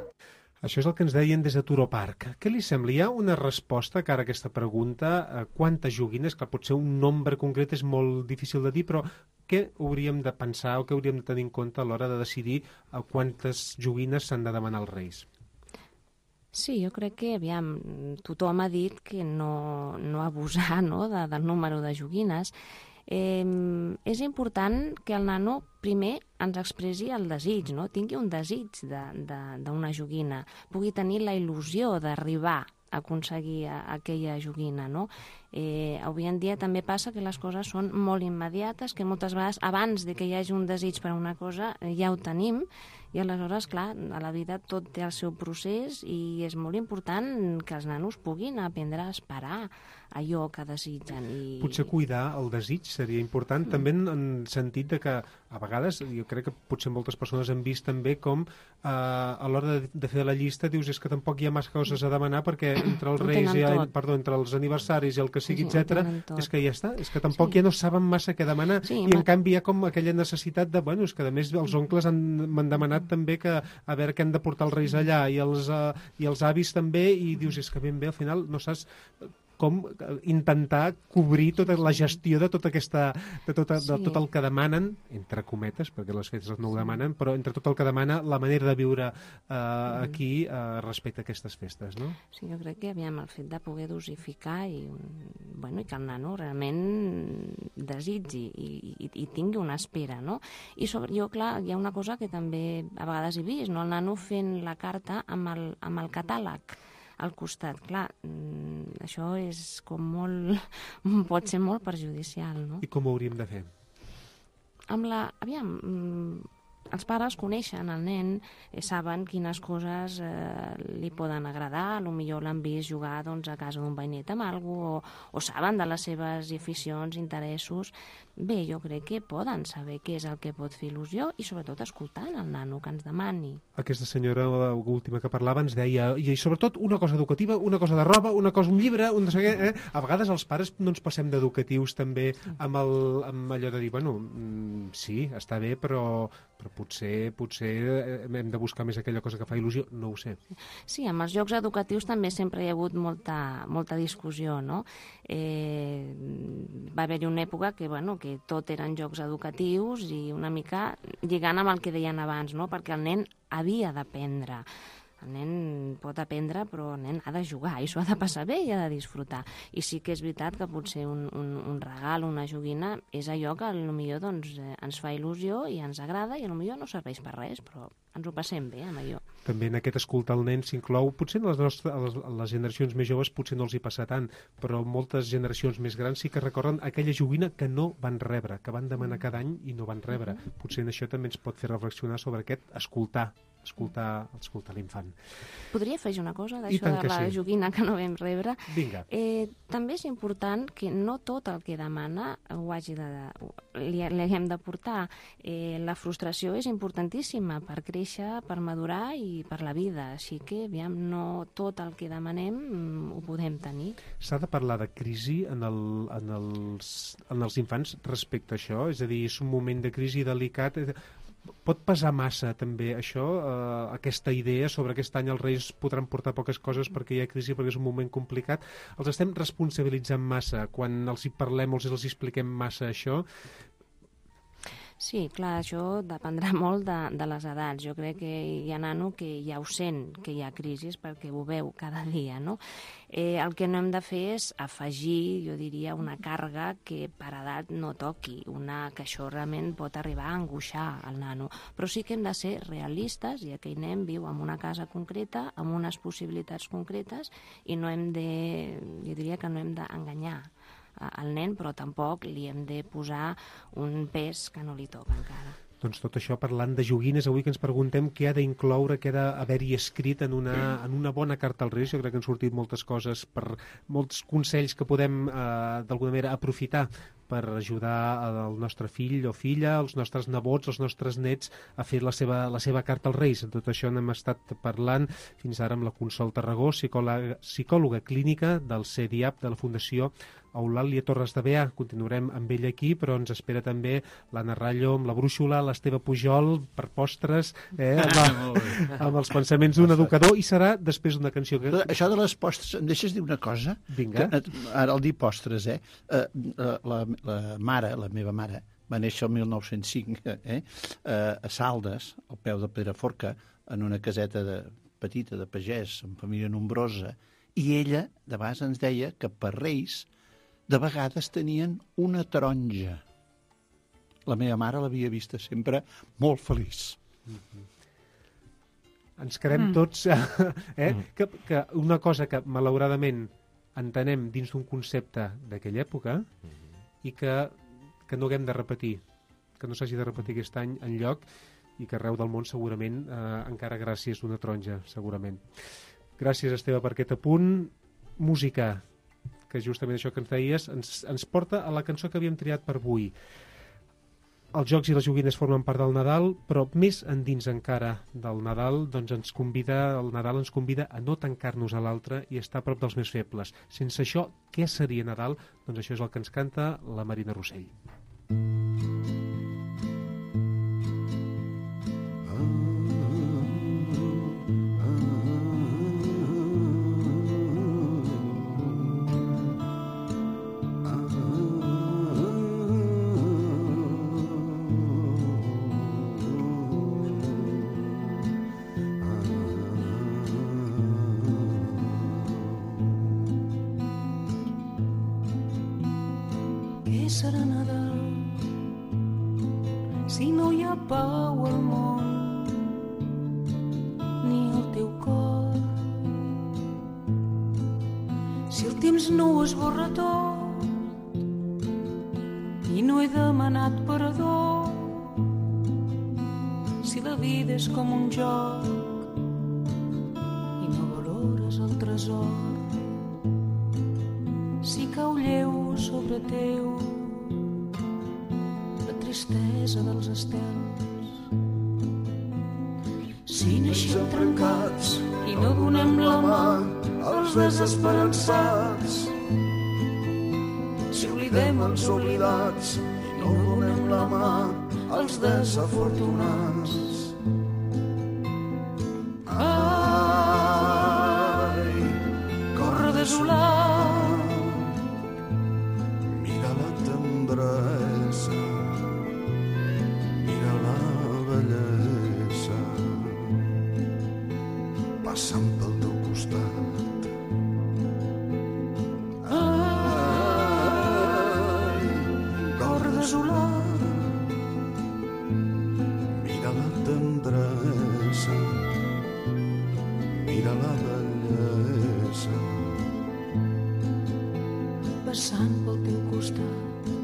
Això és el que ens deien des de Turó Parc. Què li sembla? Hi ha una resposta cara a aquesta pregunta? Quantes joguines? Que potser un nombre concret és molt difícil de dir, però què hauríem de pensar o què hauríem de tenir en compte a l'hora de decidir quantes joguines s'han de demanar als Reis? Sí, jo crec que, aviam, tothom ha dit que no, no abusar no, de, del número de joguines. Eh, és important que el nano primer ens expressi el desig, no? Tingui un desig d'una joguina, pugui tenir la il·lusió d'arribar a aconseguir aquella joguina, no? Eh, avui en dia també passa que les coses són molt immediates, que moltes vegades abans de que hi hagi un desig per a una cosa ja ho tenim, i aleshores, clar, a la vida tot té el seu procés i és molt important que els nanos puguin aprendre a esperar allò que desitgen. I... Potser cuidar el desig seria important, mm. també en sentit de que a vegades, jo crec que potser moltes persones han vist també com eh, a l'hora de, de fer la llista dius és que tampoc hi ha massa coses a demanar perquè entre els reis, i, perdó, entre els aniversaris i el que sigui, sí, etcètera, és que ja està, és que tampoc sí. ja no saben massa què demanar, sí, i en ma... canvi hi ha com aquella necessitat de, bueno, és que a més els oncles m'han demanat també que a veure què han de portar els reis allà i els, uh, i els avis també, i dius, és que ben bé al final no saps com intentar cobrir tota la gestió de tota aquesta de, tota, de tot el que demanen, entre cometes, perquè les festes no ho demanen, però entre tot el que demana la manera de viure eh, aquí eh, respecte a aquestes festes, no? Sí, jo crec que aviam, el fet de poder dosificar i, bueno, i que el nano realment desitgi i, i, i tingui una espera, no? I sobre, jo, clar, hi ha una cosa que també a vegades he vist, no? El nano fent la carta amb el, amb el catàleg al costat. Clar, això és com molt... pot ser molt perjudicial, no? I com ho hauríem de fer? Amb la... Aviam, els pares coneixen el nen, eh, saben quines coses eh, li poden agradar, potser l'han vist jugar doncs, a casa d'un veïnet amb alguna cosa, o, o saben de les seves aficions, interessos. Bé, jo crec que poden saber què és el que pot fer il·lusió i sobretot escoltant el nano que ens demani. Aquesta senyora, l'última que parlava, ens deia, i sobretot una cosa educativa, una cosa de roba, una cosa, un llibre, un no sé què, eh? A vegades els pares no ens passem d'educatius també amb, el, amb allò de dir, bueno, sí, està bé, però, però potser, potser hem de buscar més aquella cosa que fa il·lusió, no ho sé. Sí, amb els jocs educatius també sempre hi ha hagut molta, molta discussió, no? Eh, va haver-hi una època que, bueno, que tot eren jocs educatius i una mica lligant amb el que deien abans, no? Perquè el nen havia d'aprendre. El nen pot aprendre, però el nen ha de jugar, i s'ho ha de passar bé i ha de disfrutar. I sí que és veritat que potser un, un, un regal, una joguina, és allò que potser doncs, eh, ens fa il·lusió i ens agrada, i potser no serveix per res, però ens ho passem bé amb allò. També en aquest escoltar el nen s'inclou, potser en les, nostres, les, les generacions més joves potser no els hi passa tant, però moltes generacions més grans sí que recorden aquella joguina que no van rebre, que van demanar cada any i no van rebre. Potser en això també ens pot fer reflexionar sobre aquest escoltar, escoltar, escoltar l'infant. Podria afegir una cosa d'això de la sí. joguina que no vam rebre. Vinga. Eh, també és important que no tot el que demana ho hagi de, li, li haguem de portar. Eh, la frustració és importantíssima per créixer, per madurar i per la vida. Així que, aviam, no tot el que demanem ho podem tenir. S'ha de parlar de crisi en, el, en, els, en els infants respecte a això? És a dir, és un moment de crisi delicat. Pot pesar massa també això, eh, aquesta idea sobre aquest any els Reis podran portar poques coses perquè hi ha crisi, perquè és un moment complicat. Els estem responsabilitzant massa quan els hi parlem o els hi expliquem massa això? Sí, clar, això dependrà molt de, de les edats. Jo crec que hi ha nano que ja ho sent, que hi ha crisi, perquè ho veu cada dia, no? Eh, el que no hem de fer és afegir, jo diria, una càrrega que per edat no toqui, una que això realment pot arribar a angoixar el nano. Però sí que hem de ser realistes, i aquell nen viu en una casa concreta, amb unes possibilitats concretes, i no hem de, jo diria que no hem d'enganyar al nen, però tampoc li hem de posar un pes que no li toca encara. Doncs tot això parlant de joguines, avui que ens preguntem què ha d'incloure, què ha d'haver-hi escrit en una, en una bona carta als Reis. Jo crec que han sortit moltes coses, per molts consells que podem eh, d'alguna manera aprofitar per ajudar el nostre fill o filla, els nostres nebots, els nostres nets a fer la seva, la seva carta als Reis. En tot això n'hem estat parlant fins ara amb la Consol Tarragó, psicòloga, psicòloga clínica del C D I A P de la Fundació Eulàlia Torres de Beà. Continuarem amb ell aquí, però ens espera també l'Anna Rallo amb la brúixola, l'Esteve Pujol per postres, eh, amb, la, amb els pensaments d'un educador, i serà després d'una cançó que... Això de les postres, em deixes dir una cosa? Vinga. Que, ara al dir postres, eh? eh la, la mare, la meva mare, va néixer el mil nou-cents cinc, eh? a Saldes, al peu de Pedraforca, en una caseta de, petita de pagès, amb família nombrosa, i ella, de base, ens deia que per Reis de vegades tenien una taronja. La meva mare l'havia vista sempre molt feliç. Mm-hmm. Ens quedem tots... Eh? Mm. Que, que una cosa que, malauradament, entenem dins d'un concepte d'aquella època mm. i que, que no haguem de repetir, que no s'hagi de repetir aquest any enlloc i que arreu del món segurament, eh, encara gràcies d'una taronja, segurament. Gràcies, Esteve, per aquest apunt. Música, que justament això que ens deies, ens, ens porta a la cançó que havíem triat per avui. Els jocs i les joguines formen part del Nadal, però més endins encara del Nadal, doncs ens convida, el Nadal ens convida a no tancar-nos a l'altre i estar a prop dels més febles. Sense això, què seria Nadal? Doncs això és el que ens canta la Marina Rossell. Què serà Nadal si no hi ha pau al món ni al teu cor? Si el temps no ho esborra tot i no he demanat perdó, si la vida és com un joc i no valores el tresor, si cau lleu sobre teu la tristesa dels estels, si naixem trencats i no donem la mà als desesperançats, si oblidem els oblidats i no donem la mà als desafortunats. Ai, corre desolat, mira la tendresa, mira la bellesa, passant pel teu costat. Ai, corre desolat, mira la tendresa, mira la bellesa, passant pel teu costat.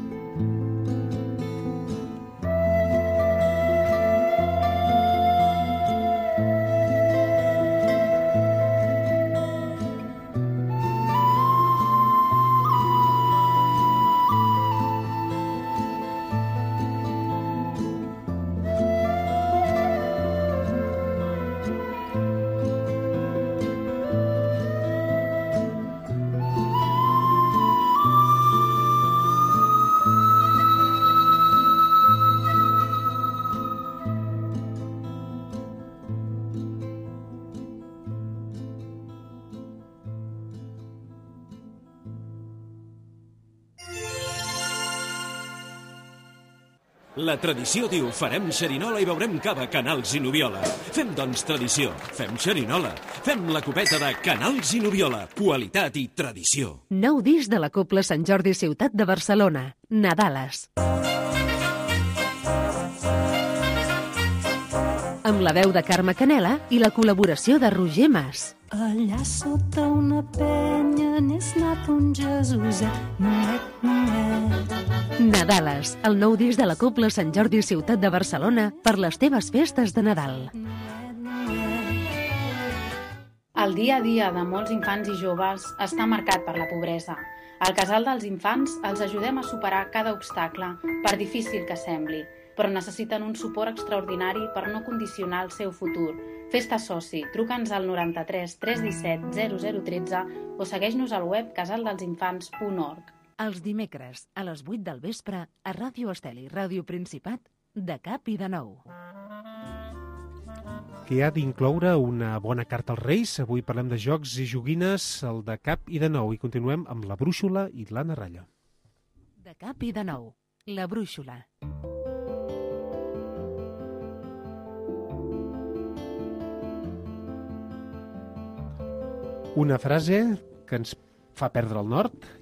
La tradició diu, farem xerinola i beurem cava, Canals i Nubiola. Fem, doncs, tradició. Fem xerinola. Fem la copeta de Canals i Nubiola. Qualitat i tradició. Nou disc de la Cobla Sant Jordi Ciutat de Barcelona. Nadales. Amb la veu de Carme Canela i la col·laboració de Roger Mas. Allà sota una penya n'és nat un Jesuset, nuet, nuet. Nadales, el nou disc de la Cobla Sant Jordi Ciutat de Barcelona per les teves festes de Nadal. El dia a dia de molts infants i joves està marcat per la pobresa. Al Casal dels Infants els ajudem a superar cada obstacle, per difícil que sembli, però necessiten un suport extraordinari per no condicionar el seu futur. Fes-te soci, truca'ns al noranta-tres tres disset zero zero tretze o segueix-nos al web casaldelsinfants punt org. Els dimecres, a les vuit del vespre, a Ràdio Estel i Ràdio Principat, de cap i de nou. Que ha d'incloure una bona carta als Reis. Avui parlem de jocs i joguines, el de cap i de nou, i continuem amb la brúixola i l'Anna Ralla. De cap i de nou, la brúixola. Una frase que ens fa perdre el nord,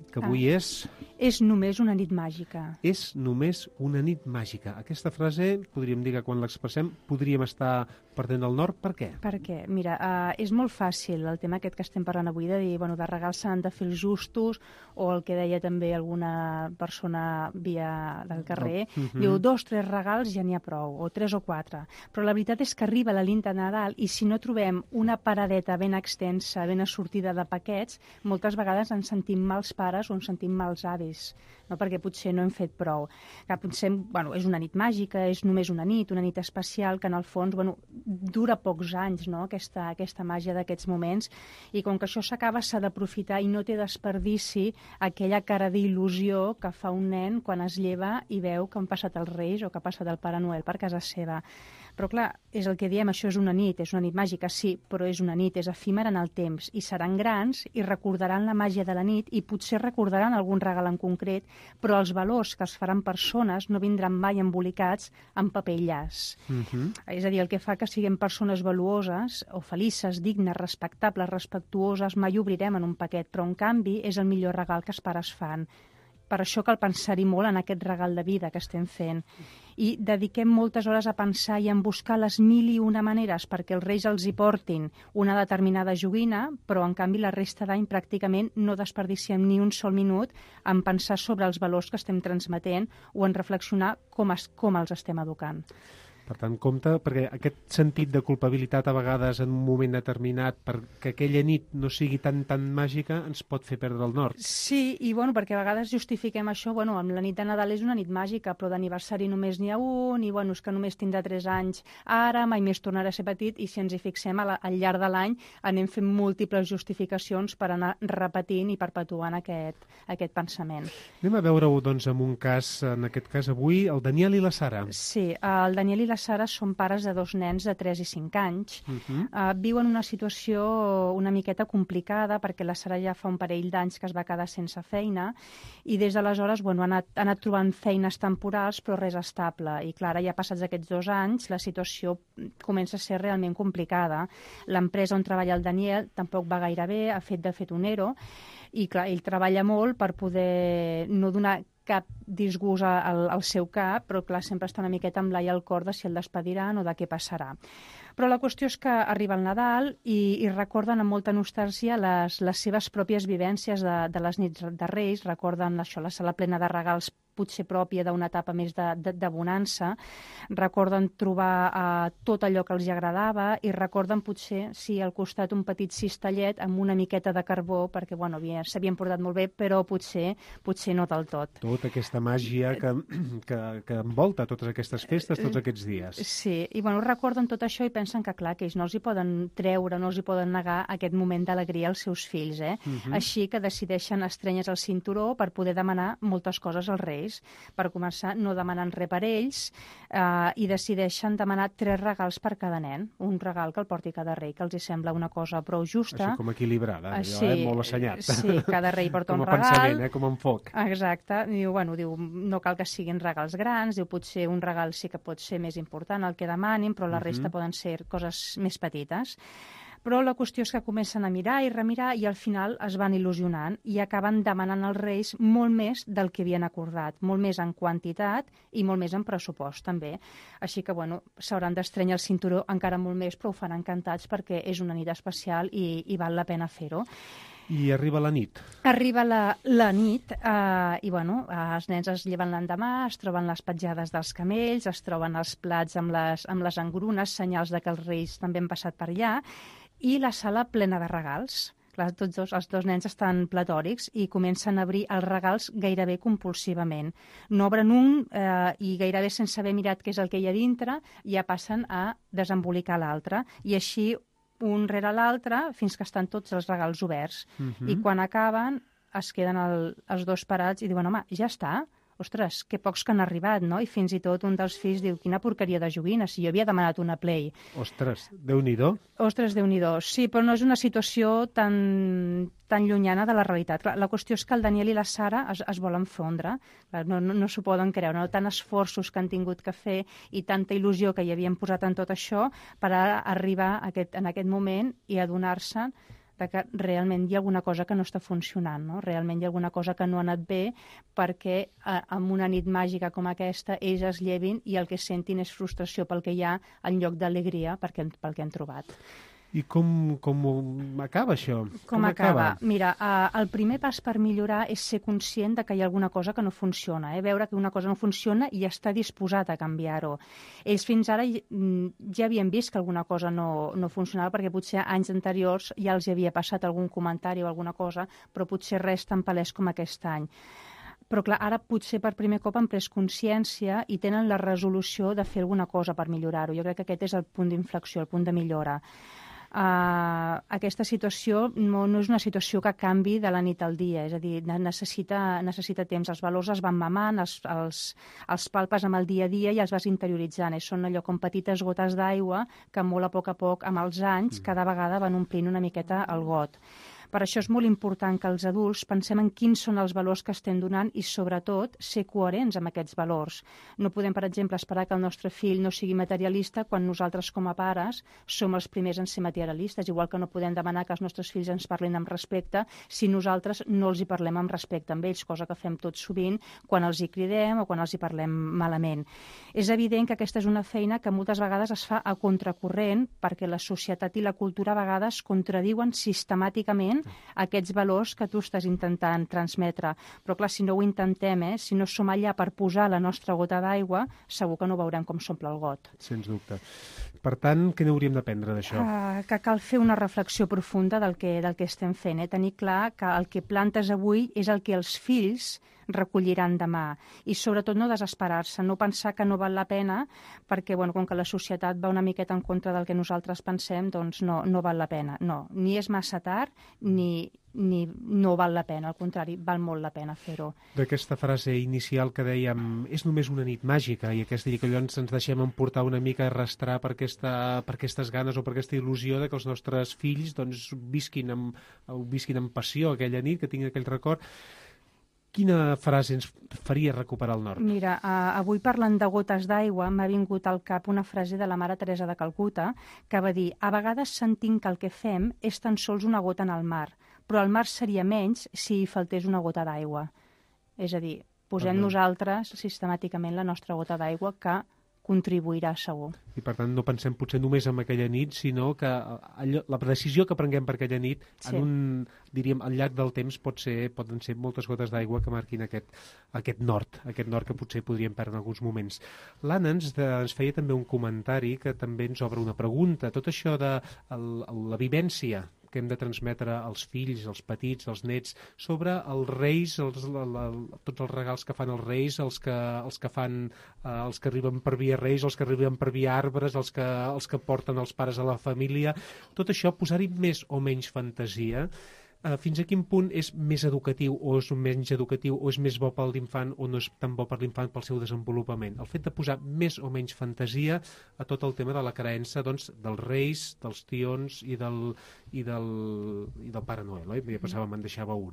que avui Ah. és... És només una nit màgica. És només una nit màgica. Aquesta frase, podríem dir que quan l'expressem, podríem estar perdent el nord. Per què? Per què? Mira, uh, és molt fàcil el tema aquest que estem parlant avui de dir, bueno, de regals s'han de fer els justos, o el que deia també alguna persona via del carrer, Oh. Mhm. diu, dos, tres regals ja n'hi ha prou, o tres o quatre. Però la veritat és que arriba la nit de Nadal i si no trobem una paradeta ben extensa, ben assortida de paquets, moltes vegades ens sentim mals pares o ens sentim mals avis, no? Perquè potser no hem fet prou. Que potser, bueno, és una nit màgica, és només una nit, una nit especial, que en el fons, bueno, dura pocs anys, no?, aquesta, aquesta màgia d'aquests moments, i com que això s'acaba, s'ha d'aprofitar i no té desperdici aquella cara d'il·lusió que fa un nen quan es lleva i veu que han passat els Reis o que ha passat el Pare Noel per casa seva. Però clar, és el que diem, això és una nit, és una nit màgica, sí, però és una nit, és efímera en el temps, i seran grans i recordaran la màgia de la nit i potser recordaran algun regal en concret, però els valors que es faran persones no vindran mai embolicats en paper i llaç. Mhm. És a dir, el que fa que siguem persones valuoses o felices, dignes, respectables, respectuoses, mai obrirem en un paquet, però en canvi és el millor regal que els pares fan. Per això cal pensar-hi molt en aquest regal de vida que estem fent. I dediquem moltes hores a pensar i a buscar les mil i una maneres perquè els Reis els hi portin una determinada joguina, però en canvi la resta d'any pràcticament no desperdiciem ni un sol minut en pensar sobre els valors que estem transmetent o en reflexionar com, es, com els estem educant. Per tant, compte, perquè aquest sentit de culpabilitat a vegades en un moment determinat perquè aquella nit no sigui tan tan màgica ens pot fer perdre el nord. Sí, i bueno, perquè a vegades justifiquem això, bueno, amb la nit de Nadal és una nit màgica, però d'aniversari només n'hi ha un, i bueno, és que només tindrà tres anys ara, mai més tornarà a ser petit, i si ens hi fixem a la, al llarg de l'any anem fent múltiples justificacions per anar repetint i perpetuant aquest, aquest pensament. Anem a veure-ho, doncs, amb un cas, en aquest cas avui, el Daniel i la Sara. Sí, el Daniel i la Sara són pares de dos nens de tres i cinc anys. Uh -huh. uh, viuen una situació una miqueta complicada perquè la Sara ja fa un parell d'anys que es va quedar sense feina i des d'aleshores bueno, ha, anat, ha anat trobant feines temporals però res estable. I clar, ja passats aquests dos anys la situació comença a ser realment complicada. L'empresa on treballa el Daniel tampoc va gaire bé, ha fet de fet un ERO i clar, ell treballa molt per poder no donar cap disgust al, al seu cap, però clar, sempre està una miqueta amb l'ai al cor de si el despediran o de què passarà. Però la qüestió és que arriba el Nadal i, i recorden amb molta nostàlgia les, les seves pròpies vivències de, de les nits de Reis, recorden això, la sala plena de regals potser pròpia d'una etapa més de, de, de bonança, recorden trobar uh, tot allò que els agradava i recorden potser, sí, al costat un petit cistellet amb una miqueta de carbó, perquè bueno, s'havien portat molt bé, però potser potser no del tot. Tota aquesta màgia que, que, que envolta totes aquestes festes, tots aquests dies. Sí, i bueno, recorden tot això i pensen que clar, que ells no els hi poden treure, no els hi poden negar aquest moment d'alegria als seus fills, eh? Mhm. Així que decideixen estrenyes el cinturó per poder demanar moltes coses als Reis. Per començar, no demanen res per ells eh, i decideixen demanar tres regals per cada nen. Un regal que el porti cada rei, que els hi sembla una cosa prou justa. Així com equilibrada, allò, sí, eh? Molt assenyat. Sí, cada rei porta un regal. regal. Com a pensament, eh? Com a enfoc. Exacte. Diu, bueno, diu, no cal que siguin regals grans, diu, potser un regal sí que pot ser més important el que demanin, però la resta Mhm. poden ser coses més petites. Però la qüestió és que comencen a mirar i remirar i al final es van il·lusionant i acaben demanant als Reis molt més del que havien acordat, molt més en quantitat i molt més en pressupost també. Així que bueno, s'hauran d'estrenyar el cinturó encara molt més, però ho fan encantats perquè és una nit especial i, i val la pena fer-ho. I arriba la nit. Arriba la, la nit eh, i bueno, eh, els nens es lleven l'endemà, es troben les petjades dels camells, es troben els plats amb les, amb les engrunes, senyals de que els Reis també han passat per allà, i la sala plena de regals. Clar, tots dos, els dos nens estan platòrics i comencen a obrir els regals gairebé compulsivament. No obren un eh, i gairebé sense haver mirat què és el que hi ha dintre ja passen a desembolicar l'altre. I així un rere l'altre fins que estan tots els regals oberts. Mhm. I quan acaben es queden el, els dos parats i diuen, home, ja està? Ostres, que pocs que han arribat, no? I fins i tot un dels fills diu, quina porqueria de joguina, si jo havia demanat una Play. Ostres, Déu-n'hi-do. Ostres, Déu-n'hi-do. Sí, però no és una situació tan, tan llunyana de la realitat. Clar, la qüestió és que el Daniel i la Sara es, es volen fondre. Clar, no no, no s'ho poden creure. No? Tant esforços que han tingut que fer i tanta il·lusió que hi havien posat en tot això per ara arribar a aquest, en aquest moment i adonar-se de que realment hi ha alguna cosa que no està funcionant, no? Realment hi ha alguna cosa que no ha anat bé perquè eh, amb una nit màgica com aquesta ells es llevin i el que sentin és frustració pel que hi ha en lloc d'alegria perquè, pel que han trobat. I com, com acaba això? Com, com acaba? acaba? Mira, uh, el primer pas per millorar és ser conscient de que hi ha alguna cosa que no funciona, eh? Veure que una cosa no funciona i estar disposat a canviar-ho. Ells fins ara ja havien vist que alguna cosa no, no funcionava perquè potser anys anteriors ja els havia passat algun comentari o alguna cosa, però potser res tan palès com aquest any. Però clar, ara potser per primer cop han pres consciència i tenen la resolució de fer alguna cosa per millorar-ho. Jo crec que aquest és el punt d'inflexió, el punt de millora. Uh, aquesta situació no, no és una situació que canvi de la nit al dia, és a dir, necessita, necessita temps. Els valors es van mamant, els, els, els palpes amb el dia a dia i els vas interioritzant. I són allò com petites gotes d'aigua que molt a poc a poc, amb els anys, cada vegada van omplint una miqueta el got. Per això és molt important que els adults pensem en quins són els valors que estem donant i, sobretot, ser coherents amb aquests valors. No podem, per exemple, esperar que el nostre fill no sigui materialista quan nosaltres, com a pares, som els primers en ser materialistes, igual que no podem demanar que els nostres fills ens parlin amb respecte si nosaltres no els hi parlem amb respecte amb ells, cosa que fem tot sovint quan els hi cridem o quan els hi parlem malament. És evident que aquesta és una feina que moltes vegades es fa a contracorrent perquè la societat i la cultura a vegades contradiuen sistemàticament aquests valors que tu estàs intentant transmetre. Però clar, si no ho intentem, eh, si no som allà per posar la nostra gota d'aigua, segur que no veurem com s'omple el got. Sens dubte. Per tant, què n'hauríem d'aprendre d'això? Uh, que cal fer una reflexió profunda del que, del que estem fent. Eh? Tenir clar que el que plantes avui és el que els fills recolliran demà. I sobretot no desesperar-se, no pensar que no val la pena, perquè bueno, com que la societat va una miqueta en contra del que nosaltres pensem, doncs no, no val la pena. No, ni és massa tard, ni, ni no val la pena, al contrari, val molt la pena fer-ho. D'aquesta frase inicial que dèiem, és només una nit màgica, i aquesta que allò ens, ens deixem emportar una mica a arrastrar per, aquesta, per aquestes ganes o per aquesta il·lusió de que els nostres fills doncs, visquin, amb, visquin amb passió aquella nit, que tinguin aquell record. Quina frase ens faria recuperar el nord? Mira, uh, avui parlant de gotes d'aigua m'ha vingut al cap una frase de la mare Teresa de Calcuta que va dir: a vegades sentim que el que fem és tan sols una gota en el mar, però el mar seria menys si hi faltés una gota d'aigua. És a dir, posem Perdó. nosaltres sistemàticament la nostra gota d'aigua que contribuirà segur. I per tant no pensem potser només en aquella nit, sinó que allò, la decisió que prenguem per aquella nit, sí. en un, diríem, al llarg del temps pot ser, poden ser moltes gotes d'aigua que marquin aquest, aquest nord, aquest nord que potser podríem perdre en alguns moments. L'Anna ens, de, ens feia també un comentari que també ens obre una pregunta. Tot això de el, la vivència que hem de transmetre als fills, als petits, als nets, sobre els reis, els, la, la, tots els regals que fan els reis, els que, els que fan, eh, els que arriben per via reis, els que arriben per via arbres, els que, els que porten els pares a la família, tot això, posar-hi més o menys fantasia. Uh, fins a quin punt és més educatiu o és menys educatiu o és més bo per l'infant o no és tan bo per l'infant pel seu desenvolupament? El fet de posar més o menys fantasia a tot el tema de la creença doncs, dels reis, dels tions i del, i del, i del Pare Noel, oi? Ja passava, me'n deixava un.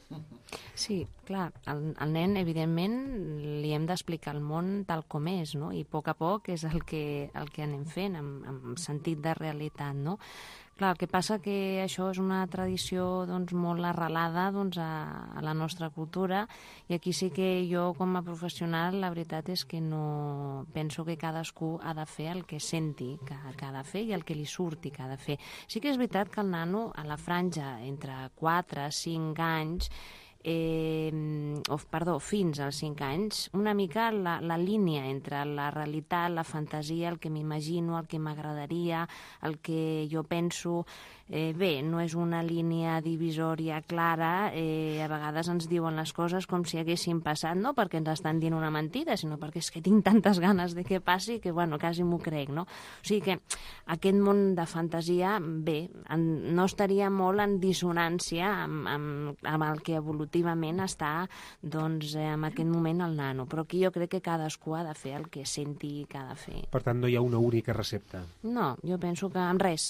Sí, clar, el, el nen, evidentment, li hem d'explicar el món tal com és, no? I a poc a poc és el que, el que anem fent, amb, amb sentit de realitat, no? Clar, el que passa que això és una tradició doncs, molt arrelada doncs, a, a la nostra cultura i aquí sí que jo com a professional la veritat és que no penso que cadascú ha de fer el que senti que, que ha de fer i el que li surti que ha de fer. Sí que és veritat que el nano a la franja entre quatre i cinc anys Eh, o, perdó, fins als cinc anys, una mica la, la línia entre la realitat, la fantasia, el que m'imagino, el que m'agradaria, el que jo penso, eh, bé, no és una línia divisòria clara, eh, a vegades ens diuen les coses com si haguessin passat, no perquè ens estan dient una mentida, sinó perquè és que tinc tantes ganes de que passi que, bueno, quasi m'ho crec, no? O sigui que aquest món de fantasia, bé, en, no estaria molt en dissonància amb, amb, amb el que evolutiva està doncs, eh, en aquest moment el nano, però aquí jo crec que cadascú ha de fer el que senti que ha de fer. Per tant, no hi ha una única recepta? No, jo penso que amb res.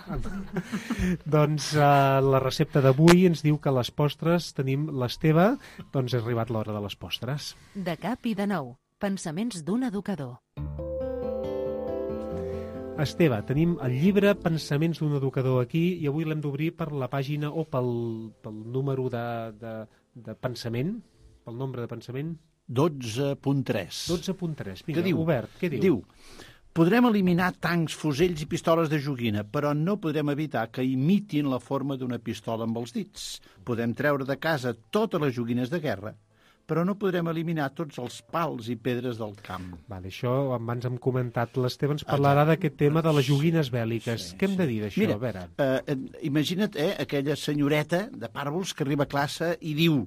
Doncs uh, la recepta d'avui ens diu que a les postres tenim l'Esteve, doncs ha arribat l'hora de les postres. De cap i de nou, pensaments d'un educador. Esteve, tenim el llibre Pensaments d'un educador aquí i avui l'hem d'obrir per la pàgina o pel, pel número de, de, de pensament, pel nombre de pensament. dotze punt tres. dotze punt tres. Vinga, Què diu? Obert, què diu? Diu, podrem eliminar tancs, fusells i pistoles de joguina, però no podrem evitar que imitin la forma d'una pistola amb els dits. Podem treure de casa totes les joguines de guerra, però no podrem eliminar tots els pals i pedres del camp. Vale, això abans hem comentat. L'Esteve ens parlarà d'aquest tema de les joguines bèl·liques. Sí, Què hem de dir d'això? Mira, a veure. eh, imagina't eh, aquella senyoreta de pàrvols que arriba a classe i diu: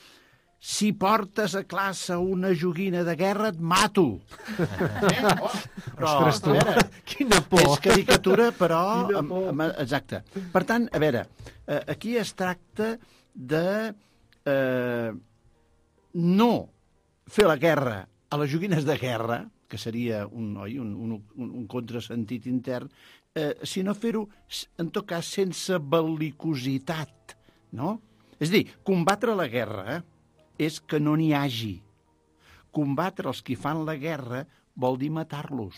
si portes a classe una joguina de guerra, et mato. Eh? Oh, però, Ostres, tu, a veure, quina por. És caricatura, però... Quina Amb, por. amb, exacte. Per tant, a veure, eh, aquí es tracta de eh, no fer la guerra a les joguines de guerra, que seria un, oi, un, un, un, un contrasentit intern, eh, sinó fer-ho, en tot cas, sense bel·licositat, no? És a dir, combatre la guerra eh, és que no n'hi hagi. Combatre els qui fan la guerra vol dir matar-los.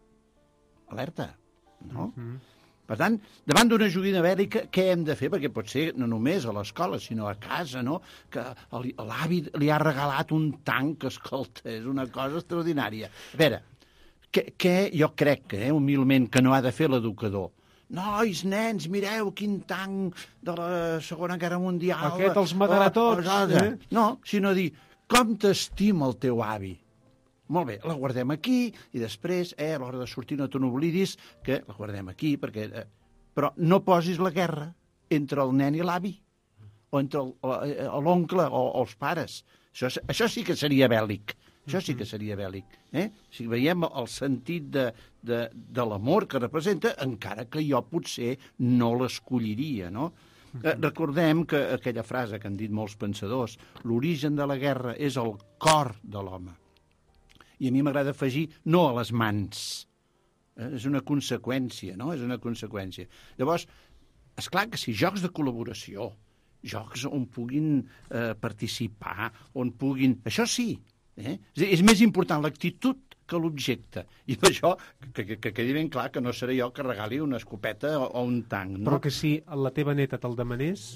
Alerta, no? Mm-hmm. Per tant, davant d'una joguina bèl·lica, què hem de fer? Perquè pot ser no només a l'escola, sinó a casa, no? Que l'avi li ha regalat un tanc, que, escolta, és una cosa extraordinària. A veure, què, què jo crec que, eh, humilment, que no ha de fer l'educador? Nois, nens, mireu quin tanc de la Segona Guerra Mundial. Aquest els matarà tots. Eh? No, sinó dir, com t'estima el teu avi? Molt bé, la guardem aquí i després, eh, a l'hora de sortir no te n'oblidis que la guardem aquí, perquè... Eh, però no posis la guerra entre el nen i l'avi, o entre l'oncle o, o els pares. Això, això sí que seria bèl·lic. Això sí que seria bèl·lic. Eh? Si veiem el sentit de, de, de l'amor que representa, encara que jo potser no l'escolliria, no? Eh, recordem que aquella frase que han dit molts pensadors, l'origen de la guerra és el cor de l'home. I a mi m'agrada afegir no a les mans. Eh, és una conseqüència, no? És una conseqüència. Llavors, esclar que si jocs de col·laboració, jocs on puguin eh, participar, on puguin... Això sí, eh? És, és més important l'actitud que l'objecte. I per això, que, que, que quedi ben clar que no seré jo que regali una escopeta o, o un tanc, no? Però que si la teva neta te'l demanés...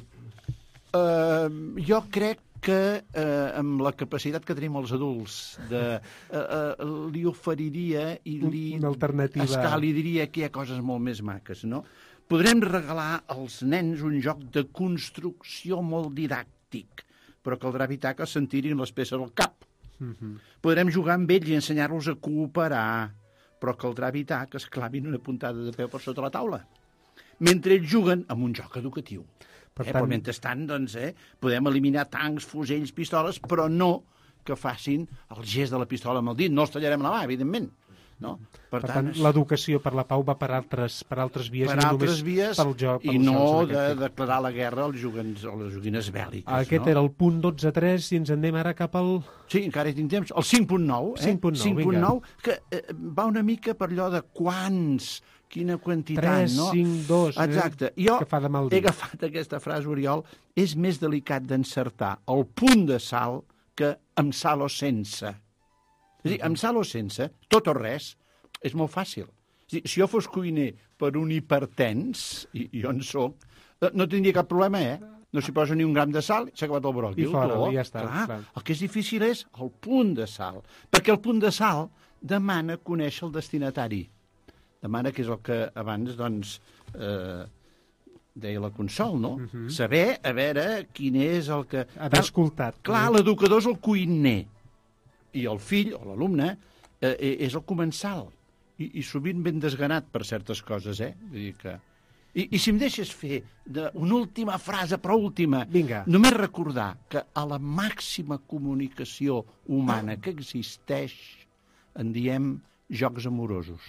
Uh, jo crec que eh, amb la capacitat que tenim els adults de, eh, eh, li oferiria i li... Una alternativa. Esclar, li diria que hi ha coses molt més maques, no? Podrem regalar als nens un joc de construcció molt didàctic, però caldrà evitar que s'entirin les peces al cap. Mm-hmm. Podrem jugar amb ells i ensenyar-los a cooperar, però caldrà evitar que es clavin una puntada de peu per sota la taula, mentre ells juguen amb un joc educatiu. Per eh, tant... Però mentrestant, doncs, eh, podem eliminar tancs, fusells, pistoles, però no que facin el gest de la pistola amb el dit. No els tallarem la mà, evidentment. No? Per, per tant, tant l'educació per la pau va per altres, per altres vies, per i no altres només vies, pel joc. I no de declarar la guerra als joguines, a les joguines bèl·liques. Aquest no? Era el punt dotze tres i ens en anem ara cap al... Sí, encara hi tinc temps. El cinc punt nou, eh? cinc punt nou, cinc punt nou que eh, va una mica per allò de quants, quina quantitat, tres, no? cinc, dos, exacte. Eh? Jo que fa de mal he agafat aquesta frase, Oriol, és més delicat d'encertar el punt de sal que amb sal o sense. És a dir, amb sal o sense, tot o res, és molt fàcil. És dir, si jo fos cuiner per un hipertens, i jo en soc, no tindria cap problema, eh? No s'hi posa ni un gram de sal, s'ha acabat el bròquil. I fora, ja està. Clar, clar. El que és difícil és el punt de sal, perquè el punt de sal demana conèixer el destinatari. Demana, que és el que abans, doncs, eh, deia la Consol, no? Uh-huh. Saber, a veure, quin és el que... Haver escoltat. Clar, l'educador és el cuiner, i el fill, o l'alumne, eh, és el comensal. I, i sovint ben desganat per certes coses, eh? Vull dir que... I, I si em deixes fer de, una última frase, però última, vinga, només recordar que a la màxima comunicació humana que existeix en diem jocs amorosos.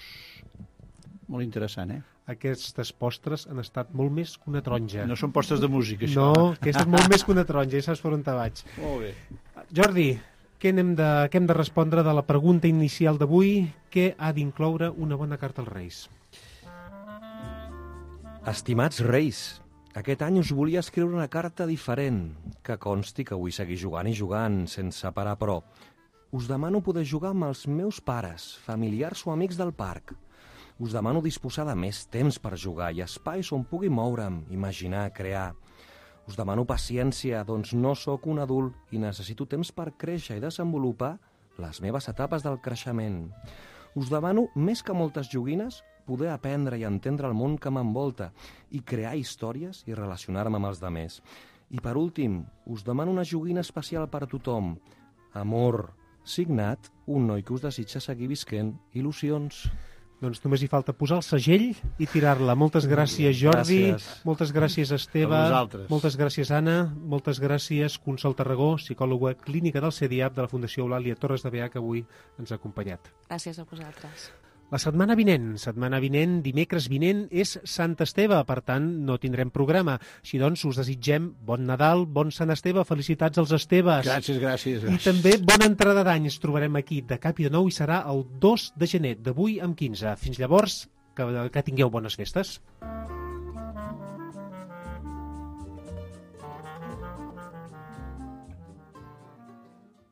Molt interessant, eh? Aquestes postres han estat molt més que una taronja. No són postres de música, això. No, que és molt més que una taronja, ja saps per on te vaig. Molt bé. Jordi, què hem de, què hem de respondre de la pregunta inicial d'avui? Què ha d'incloure una bona carta als Reis? Estimats Reis, aquest any us volia escriure una carta diferent, que consti que vull seguir jugant i jugant, sense parar, però us demano poder jugar amb els meus pares, familiars o amics del parc. Us demano disposar de més temps per jugar i espais on pugui moure'm, imaginar, crear. Us demano paciència, doncs no sóc un adult i necessito temps per créixer i desenvolupar les meves etapes del creixement. Us demano, més que moltes joguines, poder aprendre i entendre el món que m'envolta i crear històries i relacionar-me amb els demés. I per últim, us demano una joguina especial per a tothom. Amor, signat, un noi que us desitja seguir visquent il·lusions. Doncs només hi falta posar el segell i tirar-la. Moltes gràcies, Jordi. Gràcies. Moltes gràcies, Esteve. A vosaltres. Moltes gràcies, Anna. Moltes gràcies, Consol Tarragó, psicòloga clínica del C E D I A P de la Fundació Eulàlia Torres de Beà, que avui ens ha acompanyat. Gràcies a vosaltres. La setmana vinent, setmana vinent, dimecres vinent, és Sant Esteve, per tant, no tindrem programa. Així doncs, us desitgem bon Nadal, bon Sant Esteve, felicitats als Esteves. Gràcies, gràcies. I també bona entrada d'any. Ens trobarem aquí de cap i de nou i serà el dos de gener, d'avui amb quinze. Fins llavors, que, que tingueu bones festes.